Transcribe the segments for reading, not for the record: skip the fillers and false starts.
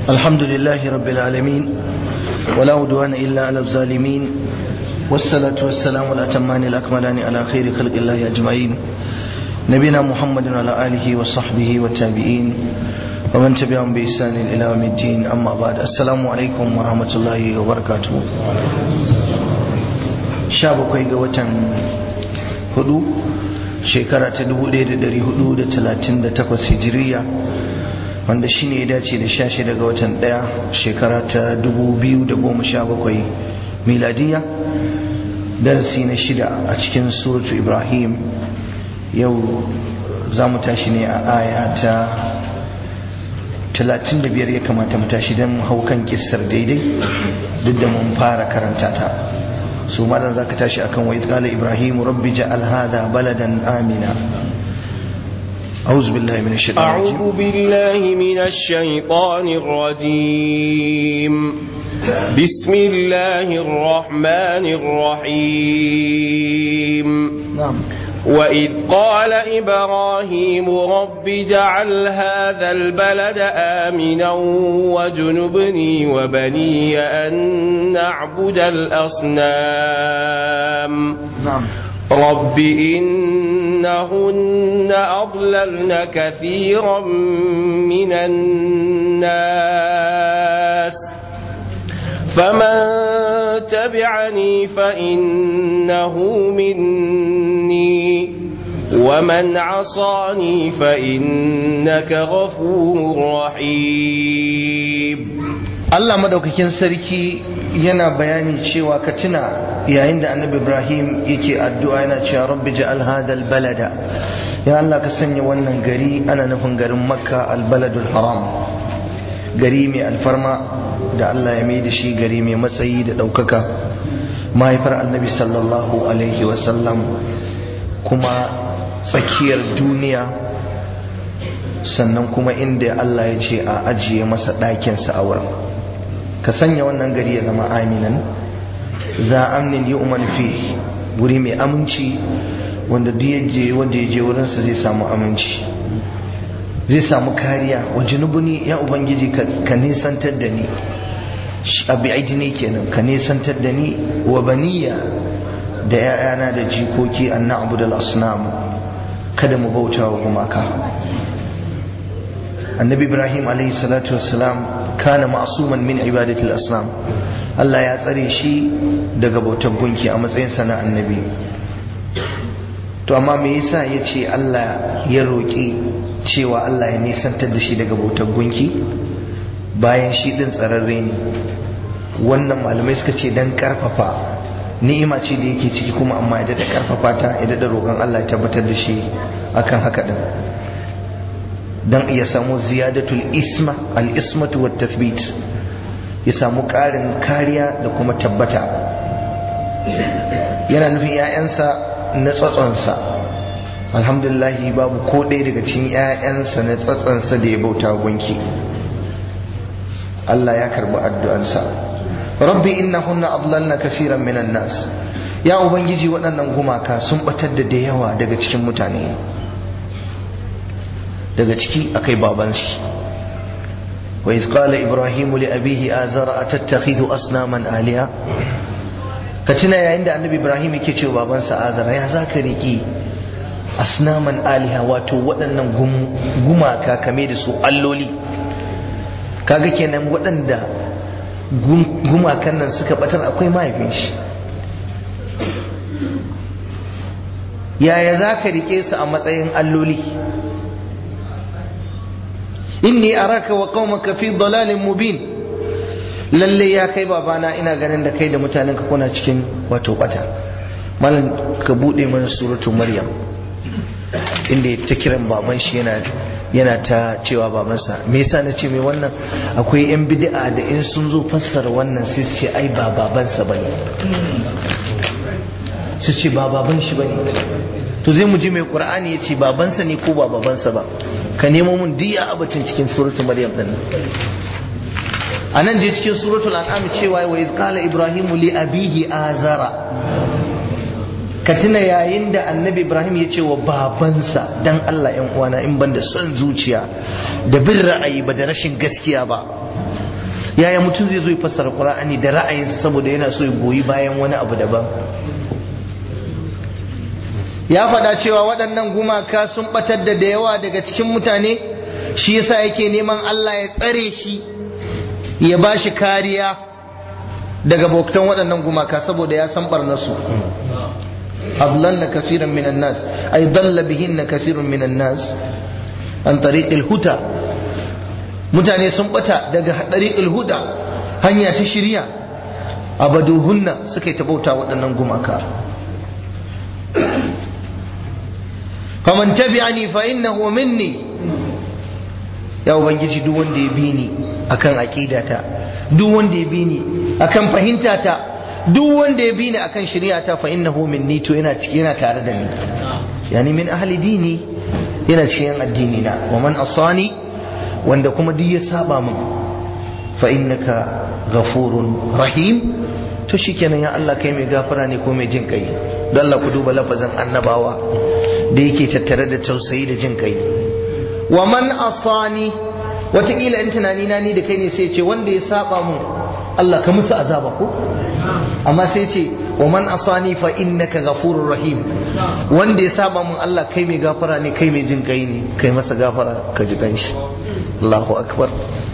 الحمد لله رب العالمين ولا عدوان إلا على الظالمين والصلاة والسلام الأتمان الأكملان على خير خلق الله أجمعين نبينا محمد وعلى آله وصحبه والتابعين ومن تبعهم بإحسان إلى يوم الدين أما بعد السلام عليكم ورحمة الله وبركاته شابكوي قوة hudu shekara ta 1438 hijiriya wanda shine ya dace da 16 ga watan 1 shekara ta 2017 miladiya darasi na 6 a cikin suratu Ibrahim yau za mu tashi ne a aya ta 35 ya kamata mu tashi don haukan kissar daidai duk da mun fara karanta ta su malam zaka tashi akan wa idqala ibrahim rabbi ja'al hadha baladan amina a'udhu billahi minash shaitanir rajim bismillahir rahmanir rahim na'am وإذ قال إبراهيم رب اجعل هذا البلد آمنا واجنبني وبني أن نعبد الأصنام رب إنهن أضللن كثيرا من الناس فمن تبعني فإنه مني ومن عصاني فإنك غفور رحيم Allah madaukakin sarki yana bayani cewa ka tuna yayin da Annabi Ibrahim yake addu'a yana cewa Rabbi ja'al hadal balada ya Allah ka sanya wannan gari ana nufin garin Makka al-baladul haram gari mai alfarma da Allah ya mai da shi gari mai matsayi da ɗaukaka mahaifar Annabi sallallahu alaihi wasallam kuma tsakiyar duniya sannan kuma inda Allah ya ce a ajiye masa ɗakinsa a wurin ka sanya wannan gari ya zama aminan za amnin yi umar fi wuri mai aminci wanda duk yaje wanda ya je wurinsa zai samu aminci zai samu kariya wa junubuni ya ubangiji ka nisantar da ni abi aidini kenan ka nisantar da ni wa baniya da 'ya'yana da jikoki an na'budal asnam kada mu bauta wa gumaka annabi ibrahim alayhi salatu wassalam kana ma'suman min ibadati al-asnam Allah ya tsare shi daga bautar gunki a matsayin sa na annabi to amma me yasa yace Allah ya roki cewa Allah ya nisantar da shi daga bautar gunki bayan shi din tsararre ne wannan malamai suka ce dan karfafa ni'ima ce da yake ciki kuma amma ya da karfafa ta ya da roƙon Allah ya tabbatar da shi akan haka din dan ya samu ziyadatul isma al-ismatu wat tathbit ya samu ƙarin kariya da kuma tabbata yana nufin ƴaƴansa na tsatsonsa alhamdulillah babu ko ɗaya daga cikin ƴaƴansa na tsatsonsa da ya bauta gunki Allah ya karbi addu'arsa rabbi innahunna adlalna kaseeran minan nas ya ubangiji waɗannan gumaka sun batar da yawa daga cikin mutane daga ciki akai baban shi wa iz qala ibrahimu li abihi azara atattakhidhu asnaman aliha ka tuna yayin da annabi ibrahim yake cewa babansa azara ya zaka riki asnaman aliha wato waɗannan gumaka kame da su alloli kaga kenan waɗanda gumakan nan suka batar akwai mahaifin shi yaya za ka rike su a matsayin alloli inni araka wa qaumaka fi dalalin mubin lalle ya kai babana ina ganin da kai da mutanen ka kuna cikin wato bata malam ka bude mana suratul maryam inda ta kiran baban shi yana ta cewa babansa me yasa nace mai wannan akwai yan bid'a da in sun zo fassara wannan sai su ce ai ba babansa bane su ce ba baban shi bane to zai mu ji mai qur'ani yace babansa ne ko ba babansa ba ka nemo mun diya abacin cikin suratul maryam din anan je cikin suratul an'am cewa wa iz qala ibrahimu li abihi azara ka tuna yayin da annabi ibrahim ya ce wa babansa dan Allah yan uwana in ban da son zuciya da bin ra'ayi ba da rashin gaskiya ba yaya mutum zai zo ya fassara Qur'ani da ra'ayinsa saboda yana so ya goyi bayan wani abu daban? Ya faɗa cewa waɗannan gumaka sun batar da yawa daga cikin mutane, shi yasa yake neman Allah ya tsare shi ya bashi kariya daga bautan waɗannan gumaka saboda ya san barnasu. adlalna kaseeran minan nas ay dalla bihinna kaseerun minan nas an tariqil huda, mutane sun bata daga tariqil huda, hanya ta shiriya. abaduhunna suka yi ta bauta waɗannan gumaka. faman tabi'ani fa innahu minni, ya ubangiji duk wanda ya bi ni akan aqidata, duk wanda ya bi ni akan fahimtata, duk wanda ya bi ni akan shari'ata fa innahu minni, to yana tare da ni, yani min ahli dini, yana cikin addini na. wa man asani, wanda kuma duk ya saba min, fa innaka ghafurun rahim, to shikenan ya Allah kai mai gafara ne ko mai jin kai. don Allah ku duba lafazin annabawa da yake tattare da tausayi da jin kai. wa man asani, wataƙila in tunani na ni da kai ne sai ce wanda ya saba mun Allah ka musu azaba ko, amma sai ce wa man asani fa innaka ghafurur rahim, wanda ya saba mun Allah kai mai gafara ne, kai mai jin kai ne, kai masa gafara ka ji kanshi. Allahu akbar.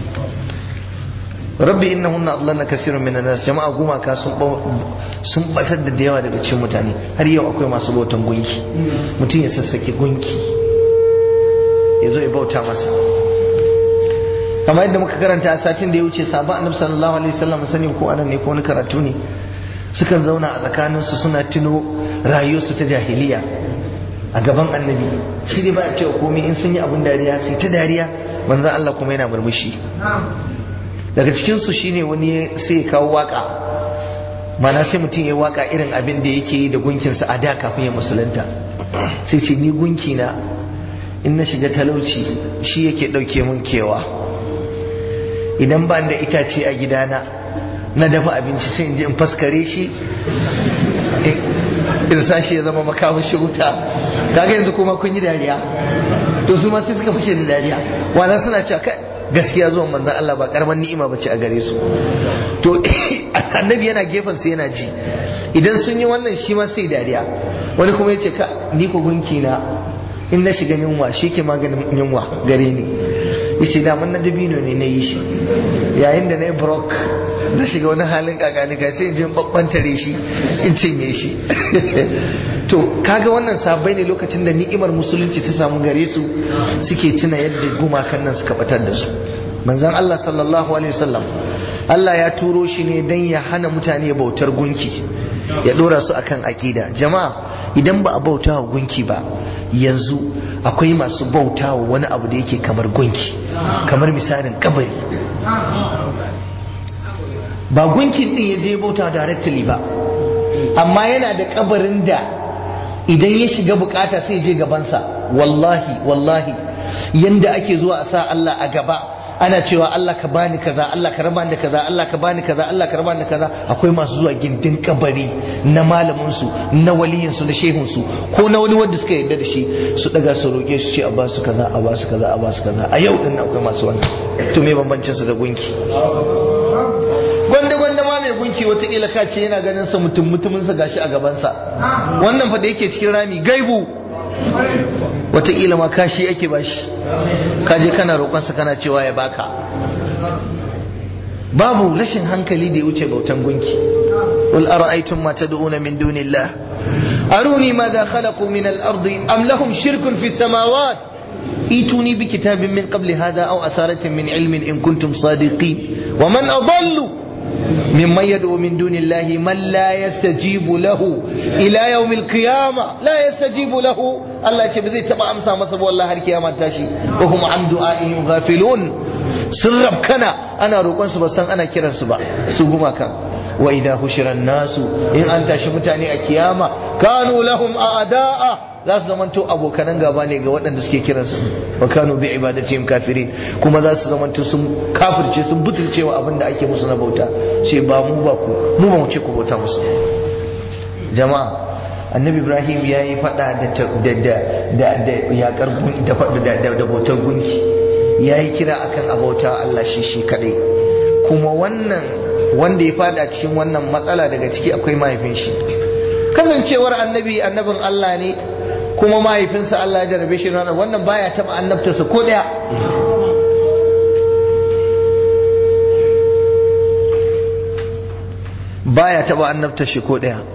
rabbi innahunna adlalna kaseeran minan nas, jama'a gumaka sun batar da yawa daga cikin mutane. har yau akwai masu bautan gunki, mutum ya sassake gunki ya zo ya bauta masa. kamar yadda muka karanta a satin da ya wuce, sahabban annabi sallallahu alaihi wasallam, sani ko anan ne ko wani karatu ne, sukan zauna a tsakaninsu suna tuno rayuwarsu ta jahiliya a gaban annabi. shi ne ba a cewa komai, in sun yi abin dariya sai ta dariya, manzon Allah kuma yana murmushi. daga cikinsu shine wani sai ya kawo waka, mana sai mutum ya waka irin abin da yake yi da gunkinsa a da kafin ya musulunta. sai ce ni gunki na in na shiga talauci shi yake dauke mun kewa, idan ban da itace a gidana na dafa abinci sai in je in faskare shi in sashi ya zama makamin shi wuta. kaga yanzu kuma kun yi dariya, to su ma sai suka fashe da dariya. wannan suna cewa gaskiya zuwan manzon Allah ba karaman ni'ima bace a gare su. to annabi yana gefen su yana ji, idan sun yi wannan shi ma sai dariya. wani kuma yace ka ni ko gunki na in na shiga yunwa shi ke maganin yunwa gare ni. yace da mun na dabino ne na yi shi, yayin da na yi brok da shiga wani halin kakani kai sai in je babbantare shi in cinye shi. to kaga wannan sabai ne lokacin da ni'imar musulunci ta samu gare su suke tuna yadda gumakan nan suka batar da su. manzon Allah sallallahu alaihi wasallam, Allah ya turo shi ne dan ya hana mutane bautar gunki, ya dora su akan aqida. jama'a idan ba a bauta wa gunki ba, yanzu akwai masu bauta wa wani abu da yake kamar gunki, kamar misalin kabari. ba gunkin din ya je bauta directly ba, amma yana da kabarin da idan ya shiga bukata sai je gabansa. wallahi yanda ake zuwa a sa Allah a gaba ana cewa Allah ka bani kaza, Allah ka raba ni kaza, Allah ka bani kaza, Allah ka raba ni kaza, akwai masu zuwa gindin kabari na malamin su, na waliyin su, na shehun su, ko na wani wanda suka yarda da shi, su daga su roke su ce a ba su kaza, a ba su kaza, a ba su kaza. a yau din akwai masu wannan. to me bambancin su da gunki? gwanda ma mai gunki watakila ka ce yana ganin sa mutumin sa gashi a gaban sa. wannan fa da yake cikin rami gaibu, watakila ma kashi ake bashi, kaje kana roƙon sa kana cewa ya baka. babu rashin hankali da ya wuce bautan gunki. qul ara'aytum ma tad'una min dunillah aruni madha khalaqu min al-ardi am lahum shirkun fi as-samawat ituni bi kitabin min qabli hadha aw asaratin min ilmin in kuntum sadiqin wa man adallu ممن يدعو من دون الله من لا يستجيب له إلى يوم القيامة لا يستجيب له. الله يقول بذي تبع أمسا مصب والله القيامة تاشي وهم عن دعائهم غافلون. سرب كنا أنا روكون سبا سن أنا كيران سبا سوهما كان وإذا حشر الناس إن أنت شمتاني القيامة كانوا لهم أعداء. za su zamanto abokanan gaba ne ga waɗanda suke kiransu, wa kanu bi ibadatihim kafirin, kuma za su zamanto sun kafirce, sun butulce wa abin da ake musu na bauta, sai ba mu ba ku, mu ba mu ce ku bauta musu. jama'a annabi Ibrahim ya yi faɗa da bautar gunki, ya yi kira akan abauta Allah shi kadai. kuma wannan wanda ya fada cikin wannan matsala daga ciki akwai mahaifin shi. Kasancewar annabin Allah ne kuma mahaifinsa Allah ya jarabe shi wannan baya taba annabtarsa ko daya. Baya taba annabtar shi ko daya.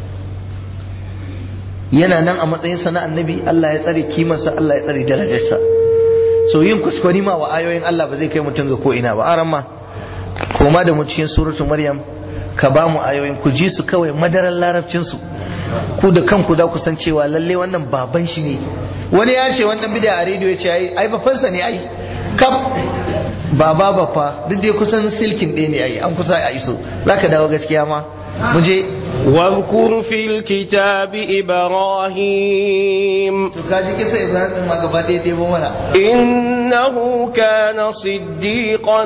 Yana nan a matsayinsa na annabi, Allah ya tsare kimarsa, Allah ya tsare darajarsa. So yin kuskure ma wa ayoyin Allah ba zai kai mutum ga ko ina ba. Aran ma koma da mu cikin suratu Maryam ka ba mu ayoyin, ku ji su kawai madaran larabcin su, ku da kanku za ku san cewa lalle wannan baban shi ne. Wani ya ce wannan bid'a a rediyo ya ce ai bafansa ne ai kaf baba bafa duk dai kusan silkin ɗaya ne ai an kusa a iso. Zaka dawo gaskiya ma mu je واذكر في الكتاب إبراهيم إنه كان صديقا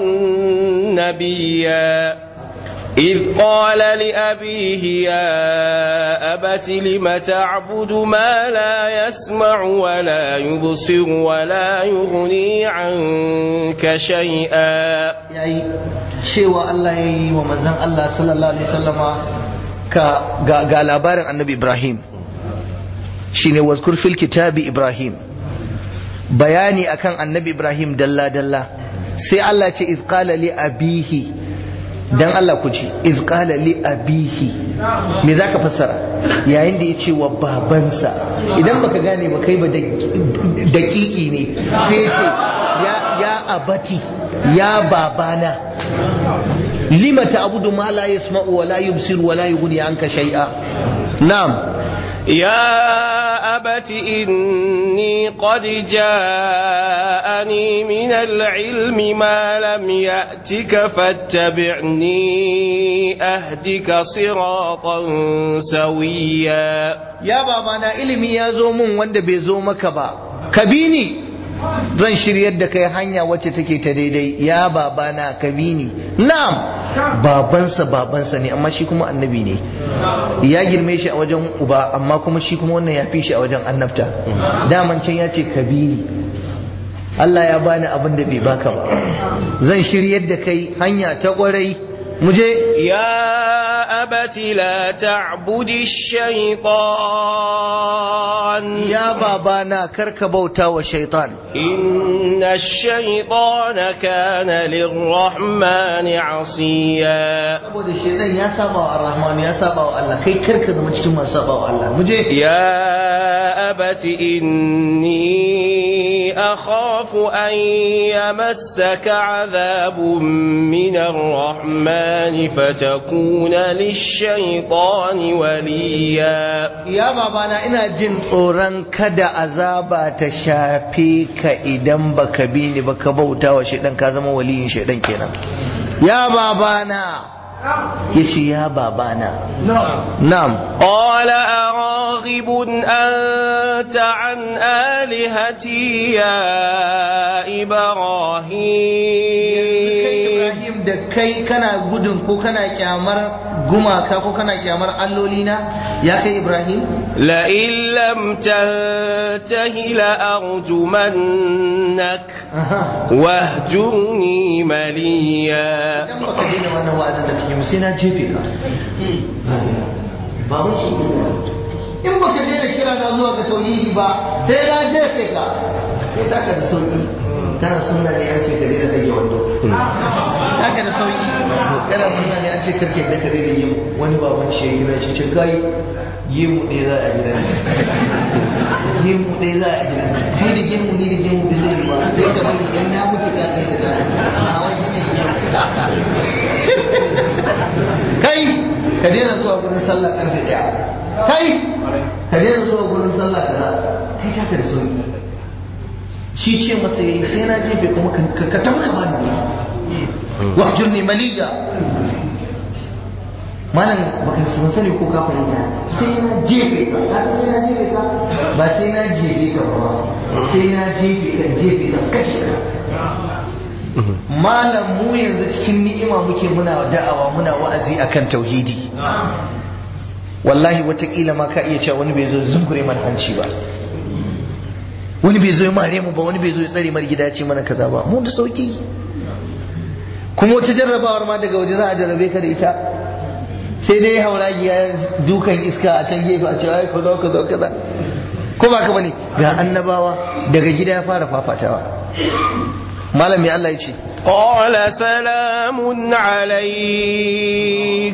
نبيا إذ قال لأبيه يا أبت لم تعبد ما لا يسمع ولا يبصر ولا يغني عنك شيئا شيء الله ومزن الله صلى الله عليه وسلم ga labarin annabi Ibrahim shine wazkur fil kitabi Ibrahim, bayani akan annabi Ibrahim dalla dalla. Sai Allah ce iz qala li abihi, dan Allah ku ji iz qala li abihi, me zaka fassara? Yayin da yace wa babansa. Idan baka gane ba kai ba daƙiƙi ne, sai yace ya abati, ya babana. لما تعبد ما لا يسمع ولا يبصر ولا يغني عنك شيئا. نعم. يا أبت إني قد جاءني من العلم ما لم يأتك فاتبعني أهدك صراطا سويا. يا بابانا ilimi ya zo mun wanda bai zo maka ba, ka bi ni zan shiryar da kai hanya wacce take ta daidai. Ya babana ka bi ni. Na'am, babansa ne amma shi kuma annabi ne, ya girme shi a wajen uba amma kuma shi kuma wannan ya fi shi a wajen annabta. Daman can ya ce ka bi ni, Allah ya bani abin da bai baka ba, zan shiryar da kai hanya ta kwarai. muje. Ya abati la ta'budi shaytan, ya babana karka bauta wa shaitan. inna shaytana kana lirrahmani asiya, saboda shaitan ya saba wa ar-rahman, ya saba wa Allah, kai karka zama cikin masu saba wa Allah. muje. Ya abati inni akhafu an yamassaka adhabun min ar-rahman fatakuna lish-shaytani waliya. Ya babana ina jin tsoron kada azaba ta shafe ka idan baka bi ni baka bauta wa shaitan, ka zama waliyin shaitan kenan. Ya babana yace ya babana. Na'am. Qala araghibun anta an alihati ya Ibrahim, da kai kana gudun ko kana kyamar gumaka ko kana kyamar allolina ya kai Ibrahim? La in lam tantahi la arjumannak wahjurni maliya. Idan baka daina wannan wa'azin da kake sai na jefe ka. Ba mun shi in baka daina kira na zuwa ga tauhidi ba sai na jefe ka. Sai taka da sauki. Kana sunna ne an ce ka daina rage wando. Haka da sauki. Kana sunna ne an ce karke da ka daina yin wani baban shi ya kira shi ce kai yi mu ɗaya za a gidan. Yi mu ɗaya za a gidan. Kai da gemu ni da gemu da zai ba. Sai ka bari in na mutu ka kai da za a wani ne kai ka daina zuwa gurin sallah karfe ɗaya. Kai ka daina zuwa gurin sallah kaza. Kai taka da sauki. Shi ce masa yayi sai na jefe kuma ka tabbata ba ni wahjurni maliga. malam baka sani ko ka fahimta, sai na jefe ka, sai na jefe ka ba sai na jefe ka ba, sai na jefe ka kashe ka. Malam mu yanzu cikin ni'ima muke muna da'awa muna wa'azi akan tauhidi, wallahi watakila ma ka iya cewa wani bai zo zungure mana hanci ba, wani bai zo ya mare mu ba, wani bai zo ya tsare mar gida ce mana kaza ba, mu da sauki. kuma wata jarrabawar ma daga waje za a jarrabe ka da ita, sai dai hauragiya dukan iska a can gefe a cewa ai kaza kaza kaza, ko ba ka bane? Ga annabawa daga gida ya fara fafatawa. malami Allah ya ce قال سلام عليك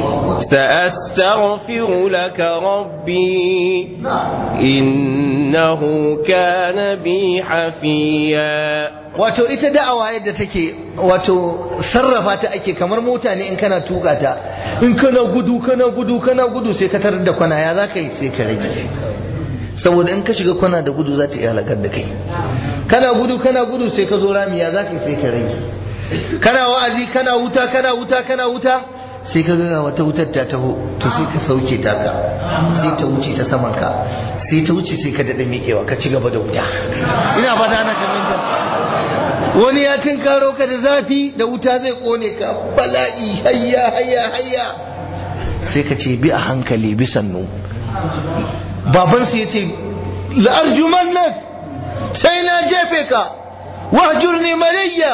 سأستغفر لك ربي إنه كان بي حفيا. wato ita da'awa yadda take, wato sarrafa ta ake kamar mota ne in kana tuka ta, in kana gudu sai ka tarar da kwana, ya za ka yi? sai ka rage, saboda in ka shiga kwana da gudu za ta iya halakar da kai. kana gudu sai ka zo rami, ya za ka yi? sai ka rage. kana wa'azi kana wuta sai ka ga wata wutar ta taho, to sai ka sauke ta ka, sai ta wuce ta saman ka, sai ta wuce sai ka daɗa miƙewa ka ci gaba da wuta. ina fata ana kamar wani ya tinkaro ka da zafi da wuta zai kone ka, bala'i, hayya sai ka ce bi a hankali, bi sannu. babansu ya ce la'arjuman nan sai na jefe ka, wahjurni maliyya.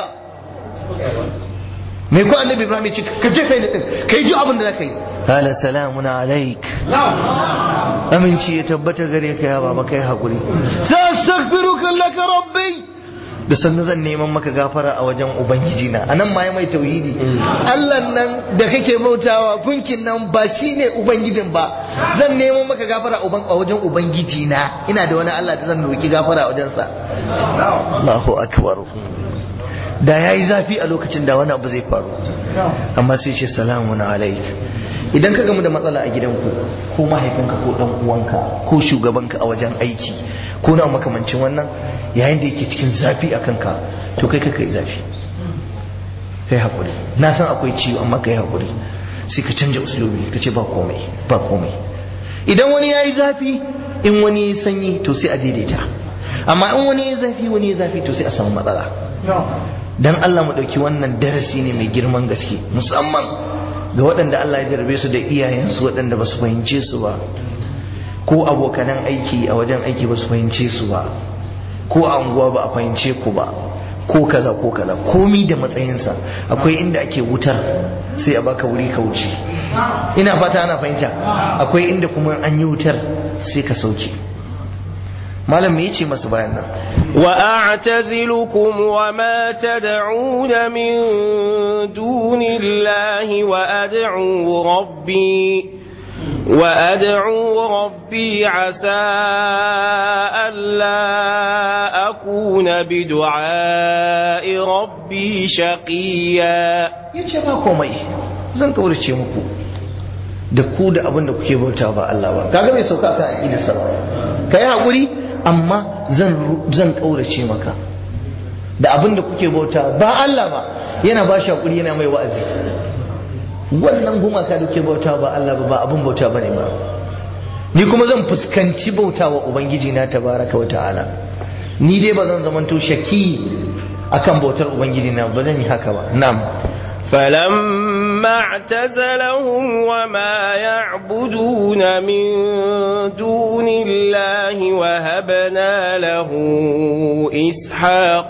mai ko annabi Ibrahim ya ce ka jefe ni din, kai ji abin da zaka yi. qala salamun alaik, aminci ya tabbata gare ka ya baba, kai hakuri. sa'astaghfiruka laka rabbi, da sannu zan neman maka gafara a wajen ubangiji na. anan ma ya mai tauhidi, Allah nan da kake bautawa gunkin nan ba shine ubangijin ba, zan neman maka gafara a wajen ubangiji na. ina da wani Allah da zan roki gafara a wajensa. Allahu akbar. da yayi zafi a lokacin da wani abu zai faru, amma sai ce salamun alaik. idan ka gamu da matsala a gidanku, ko mahaifinka ko dan uwanka ko shugabanka a wajen aiki ko na makamancin wannan, yayin da yake cikin zafi a kanka, to kai kai zafi, kai hakuri. na san akwai ciwo amma kai hakuri, sai ka canja uslubi ka ce ba komai. idan wani yayi zafi, in wani yayi sanyi, to sai a daidaita. amma in wani yayi zafi to sai a samu matsala. dan Allah mu dauki wannan darasi ne mai girman gaske, musamman ga waɗanda Allah ya jarabe su da iyayensu waɗanda ba su fahimce su ba, ko abokanan aiki a wajen aiki ba su fahimce su ba, ko a unguwa ba a fahimce ku ba, ko kaza komi da matsayinsa. akwai inda ake wutar sai a baka wuri ka wuce, ina fata ana fahimta. akwai inda kuma an yi wutar sai ka sauke. malam me yace masa bayan nan? wa a'tazilukum wa ma tad'un min dunillahi wa ad'u rabbi asa alla akuna bi du'a'i rabbi shaqiya. yace ba komai, zan kaurace muku da ku da abin da kuke bauta ba Allah ba. kaga bai sauka kan aqidar sa ba, kai hakuri, amma zan kaurace maka da abin da kuke bauta ba Allah ba. yana ba shi hakuri, yana mai wa'azi. wannan gumaka da kuke bauta ba Allah ba abin bauta bane ba, ni kuma zan fuskanci bauta wa ubangiji na tabaraka wa ta'ala. ni dai ba zan zamanto shaki akan bautar ubangiji na, ba zan yi haka ba. na'am. فلما اعتزلهم وما يعبدون من دون الله وهبنا له إسحاق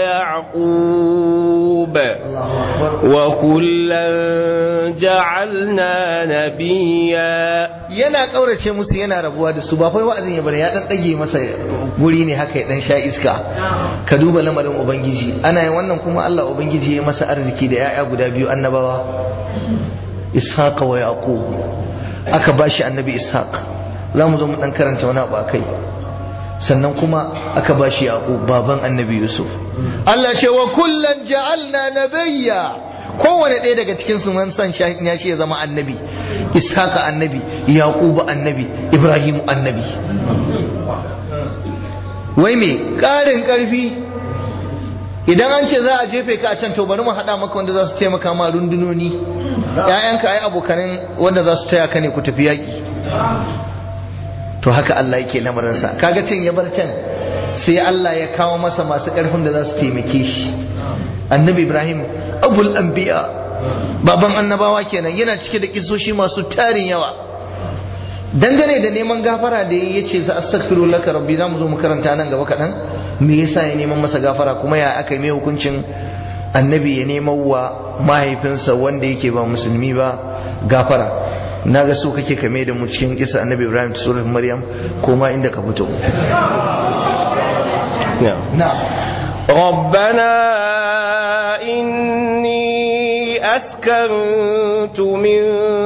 ويعقوب وكلا جعلنا نبيا. yana kaurace musu, yana rabuwa da su, ba fa wa'azin ya bari, ya dan dage masa guri ne haka, ya dan sha iska. ka duba lamarin ubangiji. ana yin wannan kuma Allah ubangiji ya masa arziki da ya'ya guda biyu annabawa, Ishaq wa Yaqub. aka bashi annabi Ishaq, zamu zo mu dan karanta wani abu akai. sannan kuma aka bashi Yaqub, baban annabi Yusuf. Allah ce wa kullan ja'alna nabiyya, kowane ɗaya daga cikin su mun san ya shi ya zama annabi. Ishaq annabi, Yaqub annabi, Ibrahim annabi. wai me ƙarin ƙarfi? idan an ce za a jefe ka a can, to bari mu haɗa maka wanda za su taimaka ma rundunoni. ƴaƴanka ai abokanin wanda za su taya ka ne ku tafi yaƙi. to haka Allah yake lamarinsa. kaga can ya bar can, sai Allah ya kawo masa masu ƙarfin da za su taimake shi. annabi Ibrahim abul anbiya, baban annabawa kenan, yana cike da kisoshi masu tarin yawa. dangane da neman gafara da ya ce za astaghfiru laka rabbi, za mu zo mu karanta nan gaba kaɗan me yasa ya neman masa gafara, kuma ya aka yi mai hukuncin annabi ya neman wa mahaifinsa wanda yake ba musulmi ba gafara. na ga so kake kame da mu cikin kisa annabi Ibrahim ta surar Maryam ko ma inda ka fito. ربنا إني أسكنت من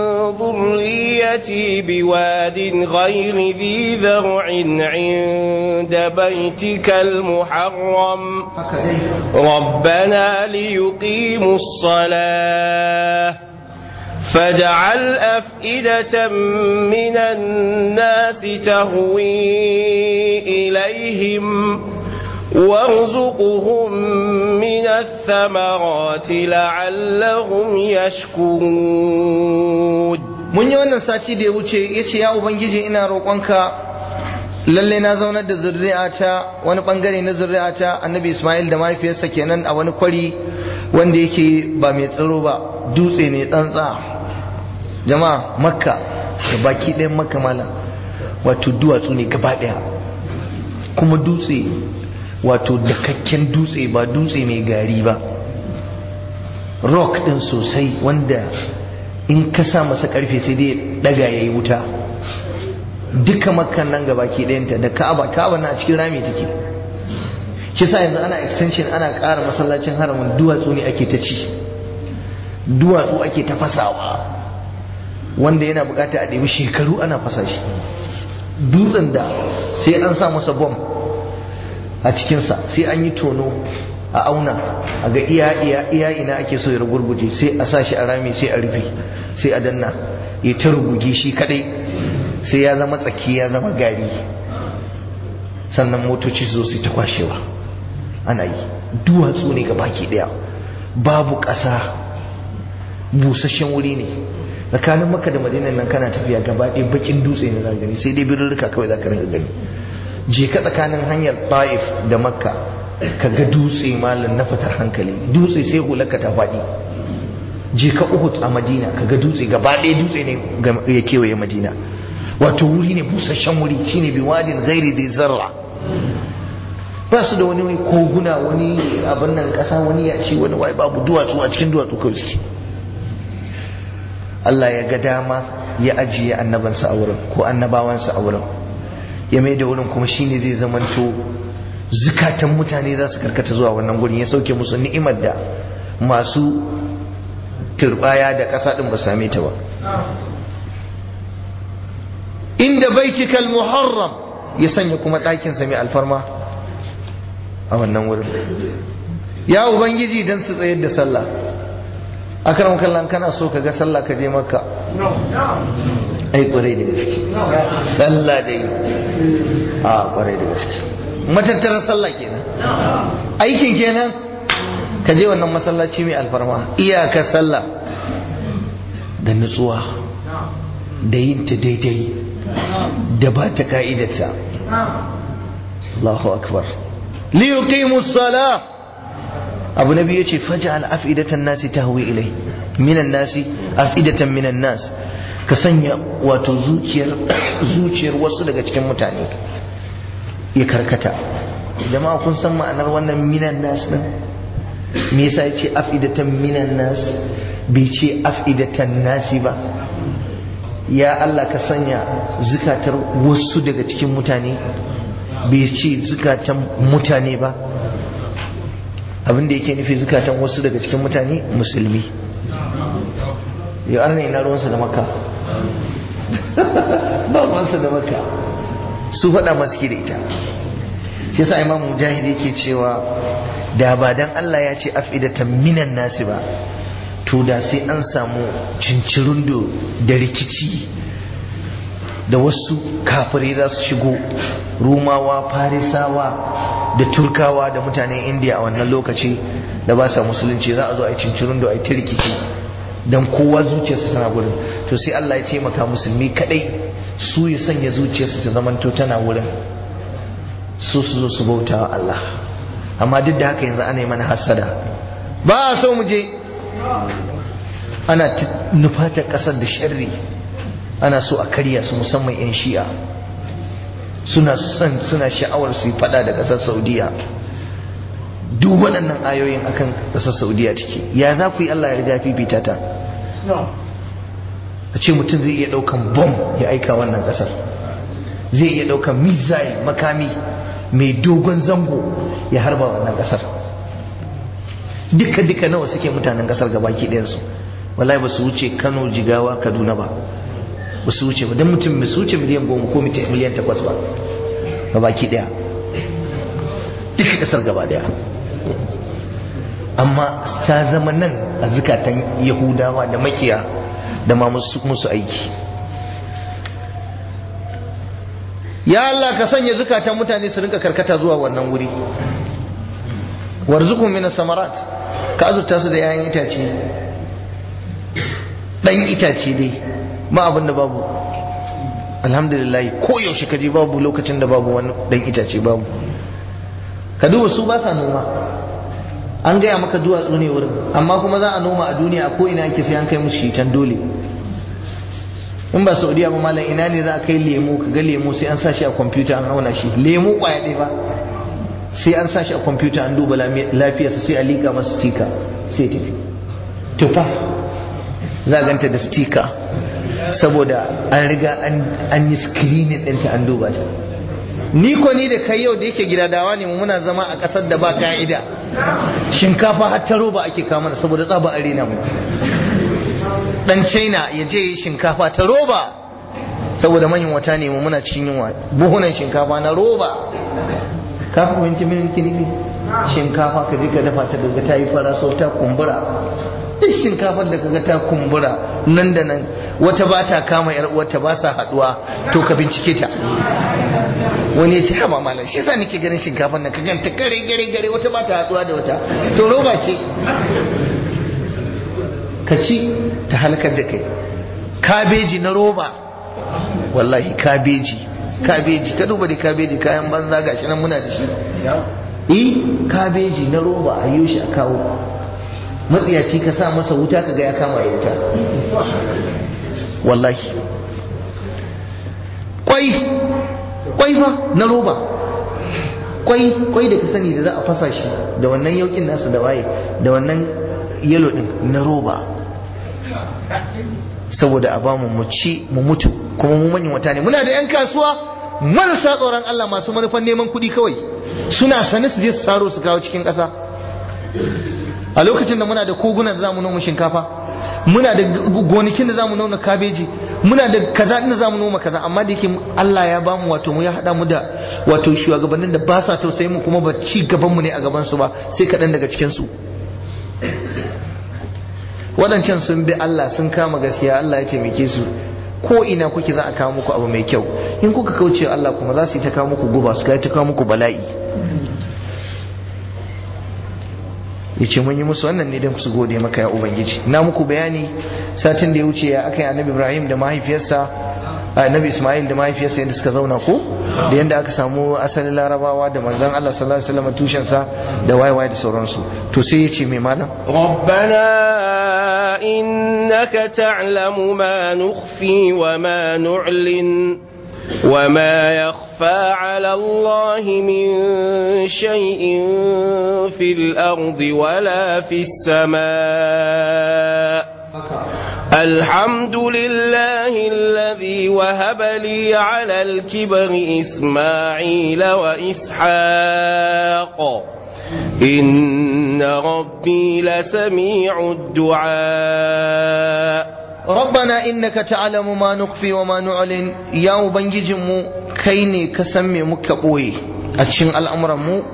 ذريتي بواد غير ذي ذرع عند بيتك المحرم ربنا ليقيموا الصلاة فاجعل أفئدة من الناس تهوي إليهم وارزقهم من الثمرات لعلهم يشكرون. mun yi wannan sati da ya wuce yace ya ubangiji ina roƙonka lalle na zaunar da zuri'ata wani bangare na zuri'ata annabi Ismail da mahaifiyarsa kenan a wani kwari wanda yake ba mai tsaro ba, dutse ne tsantsa. jama'a makka da baki ɗayan makka malam wato duwatsu ne gaba ɗaya, kuma dutse wato dakakken dutse ba dutse mai gari ba, rock din sosai wanda in ka sa masa karfe sai dai daga yayi wuta. duka makkan nan gabaki ɗayanta da ka'aba na a cikin rami take. kisa yanzu ana extension, ana ƙara masallacin haramun, duwatsu ne ake ta ci, duwatsu ake ta fasawa wanda yana bukata a ɗebi shekaru ana fasa shi. dutsen da sai an sa masa bomb a cikinsa, sai an yi tono a auna a ga iya ina ake so ya rugurguje, sai a sa shi a rami, sai a rufe, sai a danna ya ta ruguge shi kadai, sai ya zama tsaki, ya zama gari, sannan motoci su zo su ta kwashewa. ana yi duwatsu ne ga baki daya, babu ƙasa, busasshen wuri ne. tsakanin Makka da Madinan nan kana tafiya gaba ɗaya bakin dutse ne za ka gani, sai dai birrika kawai za ka rinka gani. je ka tsakanin hanyar Taif da Makka ka ga dutse malam na fitar hankali, dutse sai hulaka ta faɗi. je ka Uhud a Madina ka ga dutse gaba ɗaya dutse ne ya kewaye Madina, wato wuri ne busasshen wuri, shine biwadin ghairi dhi zarra. ba su da wani mai koguna, wani abin nan kasa, wani yashi, wani wai, babu duwatsu a cikin duwatsu kawai suke. Allah ya ga dama ya ajiye annabansa a wurin ko annabawansa a wurin, ya mai da wurin kuma shine zai zamanto zukatan mutane za su karkata zuwa wannan gurin. ya sauke musu ni'imar da masu turbaya da ƙasa din ba same ta ba. inda baitikal muharram, ya sanya kuma ɗakin sa mai alfarma a wannan wurin. ya ubangiji dan su tsayar da sallah. akaram kallan kana so ka ga sallah ka je Makka? ai kwarai da gaske sallah dai a kwarai da gaske matattarar sallah kenan, aikin kenan. ka je wannan masallaci mai alfarma, iyaka sallah da nutsuwa da yin ta daidai da ba ta ka'idarta. Allahu akbar. li yuqimu salah. abu nabi yace faj'al af'idatan nasi tahwi ilai, minan nasi af'idatan minan nas, ka sanya wato zuciyar wasu daga cikin mutane ya karkata. jama'a kun san ma'anar wannan minan nas din? me yasa yace af'idatan minan nas bai ce af'idatan nasi ba? ya Allah ka sanya zukatar wasu daga cikin mutane, bai ce zukatan mutane ba. abinda yake nufi zukatan wasu daga cikin mutane musulmi. ya arna ina ruwansa da Makka? ba ruwansa da Makka, su faɗa masu ke da ita. shi yasa Imam Mujahid yake cewa da ba dan Allah ya ce af'idatan minan nasi ba, to da sai an samu cincirundo da rikici da wasu kafirai za su shigo, Rumawa, Farisawa da Turkawa da mutanen Indiya a wannan lokaci da ba sa musulunci. za a zo a yi cincirundo, a yi ta rikici don kowa zuciyarsa tana wurin. to sai Allah ya taimaka musulmi kadai su ya sanya zuciyarsu ta zamanto tana wurin, su zo su bauta wa Allah. amma duk da haka yanzu ana yi mana hasada, ba a so mu je, ana nufatar kasar da sharri, ana so a karya su, musamman 'yan shi'a suna sha'awar su yi fada da kasar Saudiya. duk waɗannan ayoyin akan ƙasar Saudiya take. Ya za ku yi Allah ya riga fifita ta? A ce mutum zai iya ɗaukan bom ya aika wannan ƙasar, zai iya ɗaukan missile makami mai dogon zango ya harba wannan ƙasar. Duka nawa suke mutanen ƙasar gabaki ɗayansu? Wallahi ba su wuce Kano, Jigawa, Kaduna ba su wuce ba, don mutum ba su wuce miliyan 10 ko miliyan 8 ba gabaki ɗaya, duka ƙasar gaba ɗaya. Amma ta zama nan a zukatan Yahudawa da makiya da ma musu aiki. Ya Allah ka sanya zukatan mutane su rinka karkata zuwa wannan wuri. Warzuqhum minas samarat, ka azurta su da 'ya'yan itace, dan itace dai ba abin da babu. Alhamdulillah ko yaushe kaje babu lokacin da babu wani dan itace babu. Ka duba su ba sa noma, an gaya maka duwatsu ne wurin, amma kuma za a noma a duniya ko ina ake sai an kai musu shitan dole. In ba Saudiya ba malam, ina ne za a kai lemu, ka ga lemu sai an sa shi a kwamfuta an auna shi, lemu kwaya ɗaya ba sai an sa shi a kwamfuta an duba lafiyarsa sai a liƙa masa stika sai tafi. Tufa za a ganta da stika saboda an riga an yi screening ɗinta an duba ta. Ni da kai yau da yake gidadawa ne, muna zama a ƙasar da ba ka'ida, shinkafa har ta roba ake kawo mana saboda tsaba arena mu. Dan China ya je shinkafa ta roba saboda manyan wata ne, muna cikin yunwa, buhunan shinkafa na roba. Ka fahimci min nufi? Shinkafa ka je ka dafa ta daga ta yi faraso ta kumbura, duk shinkafar da kaga ta kumbura nan da nan, wata ba ta kama yar uwarta, ba sa haduwa, to ka bincike ta. Wani ya ce ha malam, shi yasa nake ganin shinkafar nan ka ganta gare wata ba ta haduwa da wata, to roba ce. Ka ci ta halakar da kai. Kabeji na roba, wallahi kabeji ka duba da kabeji, kayan banza gashi nan muna da shi. Kabeji na roba a yi shi a kawo, matsiyaci ka sa masa wuta ka ga ya kama da wuta, wallahi. Kwai fa na roba, kwai da ka sani da za a fasa shi da wannan yaukin nasa da waye da wannan yelo din na roba, saboda a bamu mu ci mu mutu. Kuma mu manyan wata ne, muna da 'yan kasuwa marasa tsoron Allah masu manufan neman kuɗi kawai, suna sane su je su saro su kawo cikin ƙasa. A lokacin da muna da kogunan da zamu noma shinkafa, muna da gonakin da zamu noma kabeji, muna da kaza da zamu noma kaza, amma da yake Allah ya bamu wato mu ya hada mu da wato shugabannin da ba sa tausayi mu, kuma ba ci gaban mu ne a gaban su ba, sai kaɗan daga cikin su. Waɗancan sun bi Allah, sun kama gaskiya, Allah ya taimake su. Ko ina kuke za a kawo muku abu mai kyau, in kuka kauce Allah kuma za su yi ta kawo muku guba, su kai ta kawo muku bala'i. Yace mun yi musu wannan ne don su gode maka ya Ubangiji. Na muku bayani satin da ya wuce ya aka yi Annabi Ibrahim da mahaifiyarsa, Annabi Ismail da mahaifiyarsa yadda suka zauna ko, da yadda aka samu asalin Larabawa da manzon Allah sallallahu alaihi wasallam tushensa da waye da sauransu. To sai yace mai malam, Rabbana innaka ta'lamu ma nukhfi wa ma nu'lin wa ma yakhfa 'ala Allah min shay'in fil ardi wala fis samaa. الحمد لله الذي وهب لي على الكبر إسماعيل وإسحاق إن ربي لسميع الدعاء. ربنا إنك تعلم ما نخفي وما نعلن. يا أبنجم كيني كسمي مكبوي أتشن الأمر مو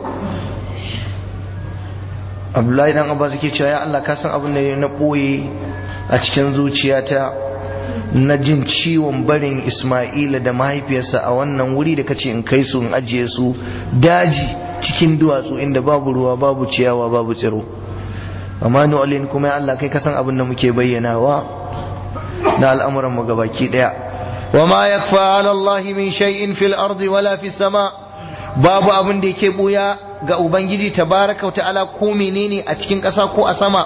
Abdullahi dan Abbas yake cewa ya Allah ka san abin da na boye a cikin zuciyata na jin ciwon barin Isma'ila da mahaifiyarsa a wannan wuri da kace in kai su in ajiye su daji cikin duwatsu inda babu ruwa, babu ciyawa, babu tsiro. Amma nu'alin kuma ya Allah kai ka san abin da muke bayyanawa na al'amuran mu gabaki daya. Wa ma yakfa 'ala Allah min shay'in fil ardi wala fis sama. Babu abin da yake buya ga Ubangiji tabaraka wa ta'ala ko menene a cikin ƙasa ko a sama.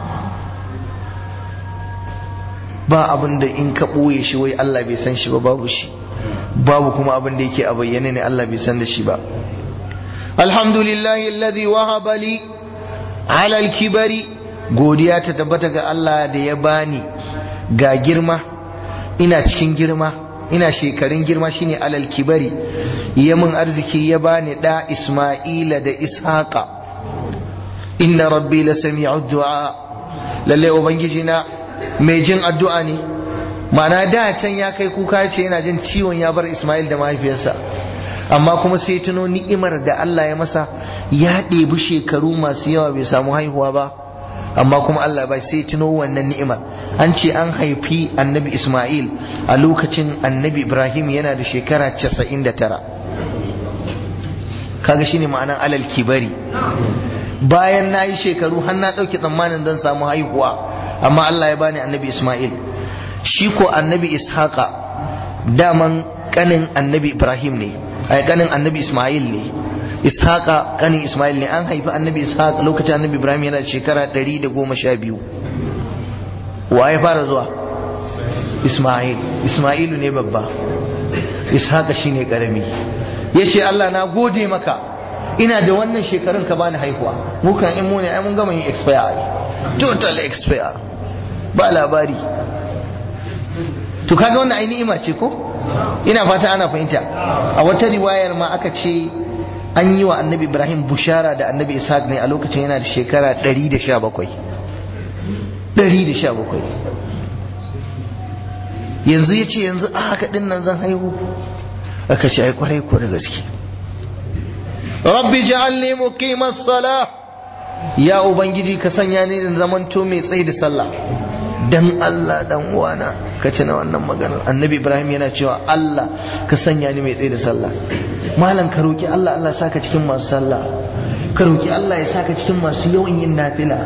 Ba abin da in ka ɓoye shi wai Allah bai san shi ba, babu shi. Babu kuma abin da yake a bayyane ne Allah bai san da shi ba. alhamdulillahi alladhi wahaba li ala al-kibari, godiya ta tabbata ga Allah da ya bani ga girma, ina cikin girma, ina shekarun girma, shine alal kibari, ya mun arziki ya bani da Isma'ila da Ishaqa. Inna rabbi la sami'u du'a, lalle ubangiji na mai jin addu'a ne. Ma'ana da can ya kai kuka ce yana jin ciwon ya bar Isma'il da mahaifiyarsa, amma kuma sai tuno ni'imar da Allah ya masa, ya ɗebi shekaru masu yawa bai samu haihuwa ba, amma kuma Allah bai, sai tuno wannan ni'imar. An ce an haifi annabi Isma'il a lokacin annabi Ibrahim yana da shekara 99. kaga shine ma'anan alal kibari, bayan na yi shekaru har na ɗauki tsammanin zan samu haihuwa, amma Allah ya bani annabi Isma'il. Shi ko annabi Ishaqa daman kanin annabi Ibrahim ne, ai kanin annabi Isma'il ne. Ishaqa kanin Isma'il ne. An haifi annabi Ishaq lokacin annabi Ibrahim yana da shekara 112. Wa ya fara zuwa? Isma'il. Isma'ilu ne babba, Ishaqa shine karami. Yace Allah na gode maka, ina da wannan shekarun ka bani haihuwa. Mu kan in mu ne ai mun gama yin expire ai. Total expire. Ba labari. To kaga wannan ai ni'ima ce ko? Ina fata ana fahimta. A wata riwayar ma aka ce an yi wa annabi Ibrahim bushara da annabi Ishaq ne a lokacin yana da shekara 117. 117. Yanzu ya ce yanzu a haka din nan zan haihu, aka ce ai kwarai ko da gaske. Rabbi ja'alni muqimas salah, ya ubangiji ka sanya ni in zamanto mai tsayi da sallah. Dan Allah dan uwana ka ci na wannan maganar. Annabi Ibrahim yana cewa Allah ka sanya ni mai tsaye da sallah. Malam ka roki Allah, Allah saka cikin masu sallah, ka roki Allah ya saka cikin masu yawan yin nafila.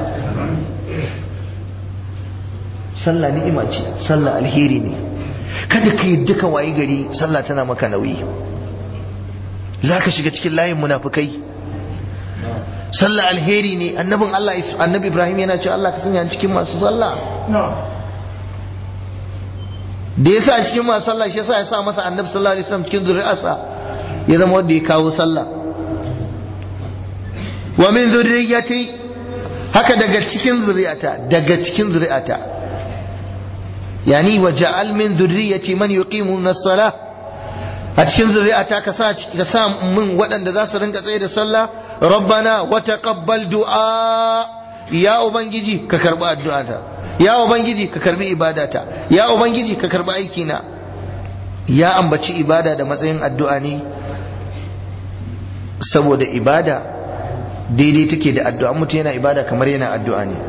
Sallah ni'ima ce, sallah alheri ne. Kada ka yi duka wayi gari sallah tana maka nauyi, zaka shiga cikin layin munafikai. Sallah alheri ne. Annabin Allah annabi Ibrahim yana cewa Allah ka sanya ni cikin masu sallah. Da yasa cikin masu sallah shi yasa ya sa masa annabi sallallahu alaihi wasallam cikin zuri'arsa ya zama wanda ya kawo sallah. Wa min zurriyyati, haka daga cikin zuri'ata, yani wa ja'al min zurriyyati man yuqimuna as-salah, a cikin zuri'ata ka sa min waɗanda za su rinka tsaye da sallah. Rabbana wa taqabbal du'a, ya ubangiji ka karbi addu'ata, ya ubangiji ka karbi ibadata, ya ubangiji ka karbi aikina. Ya ambaci ibada da matsayin addu'a ne saboda ibada daidai take da addu'a. Mutum yana ibada kamar yana addu'a ne.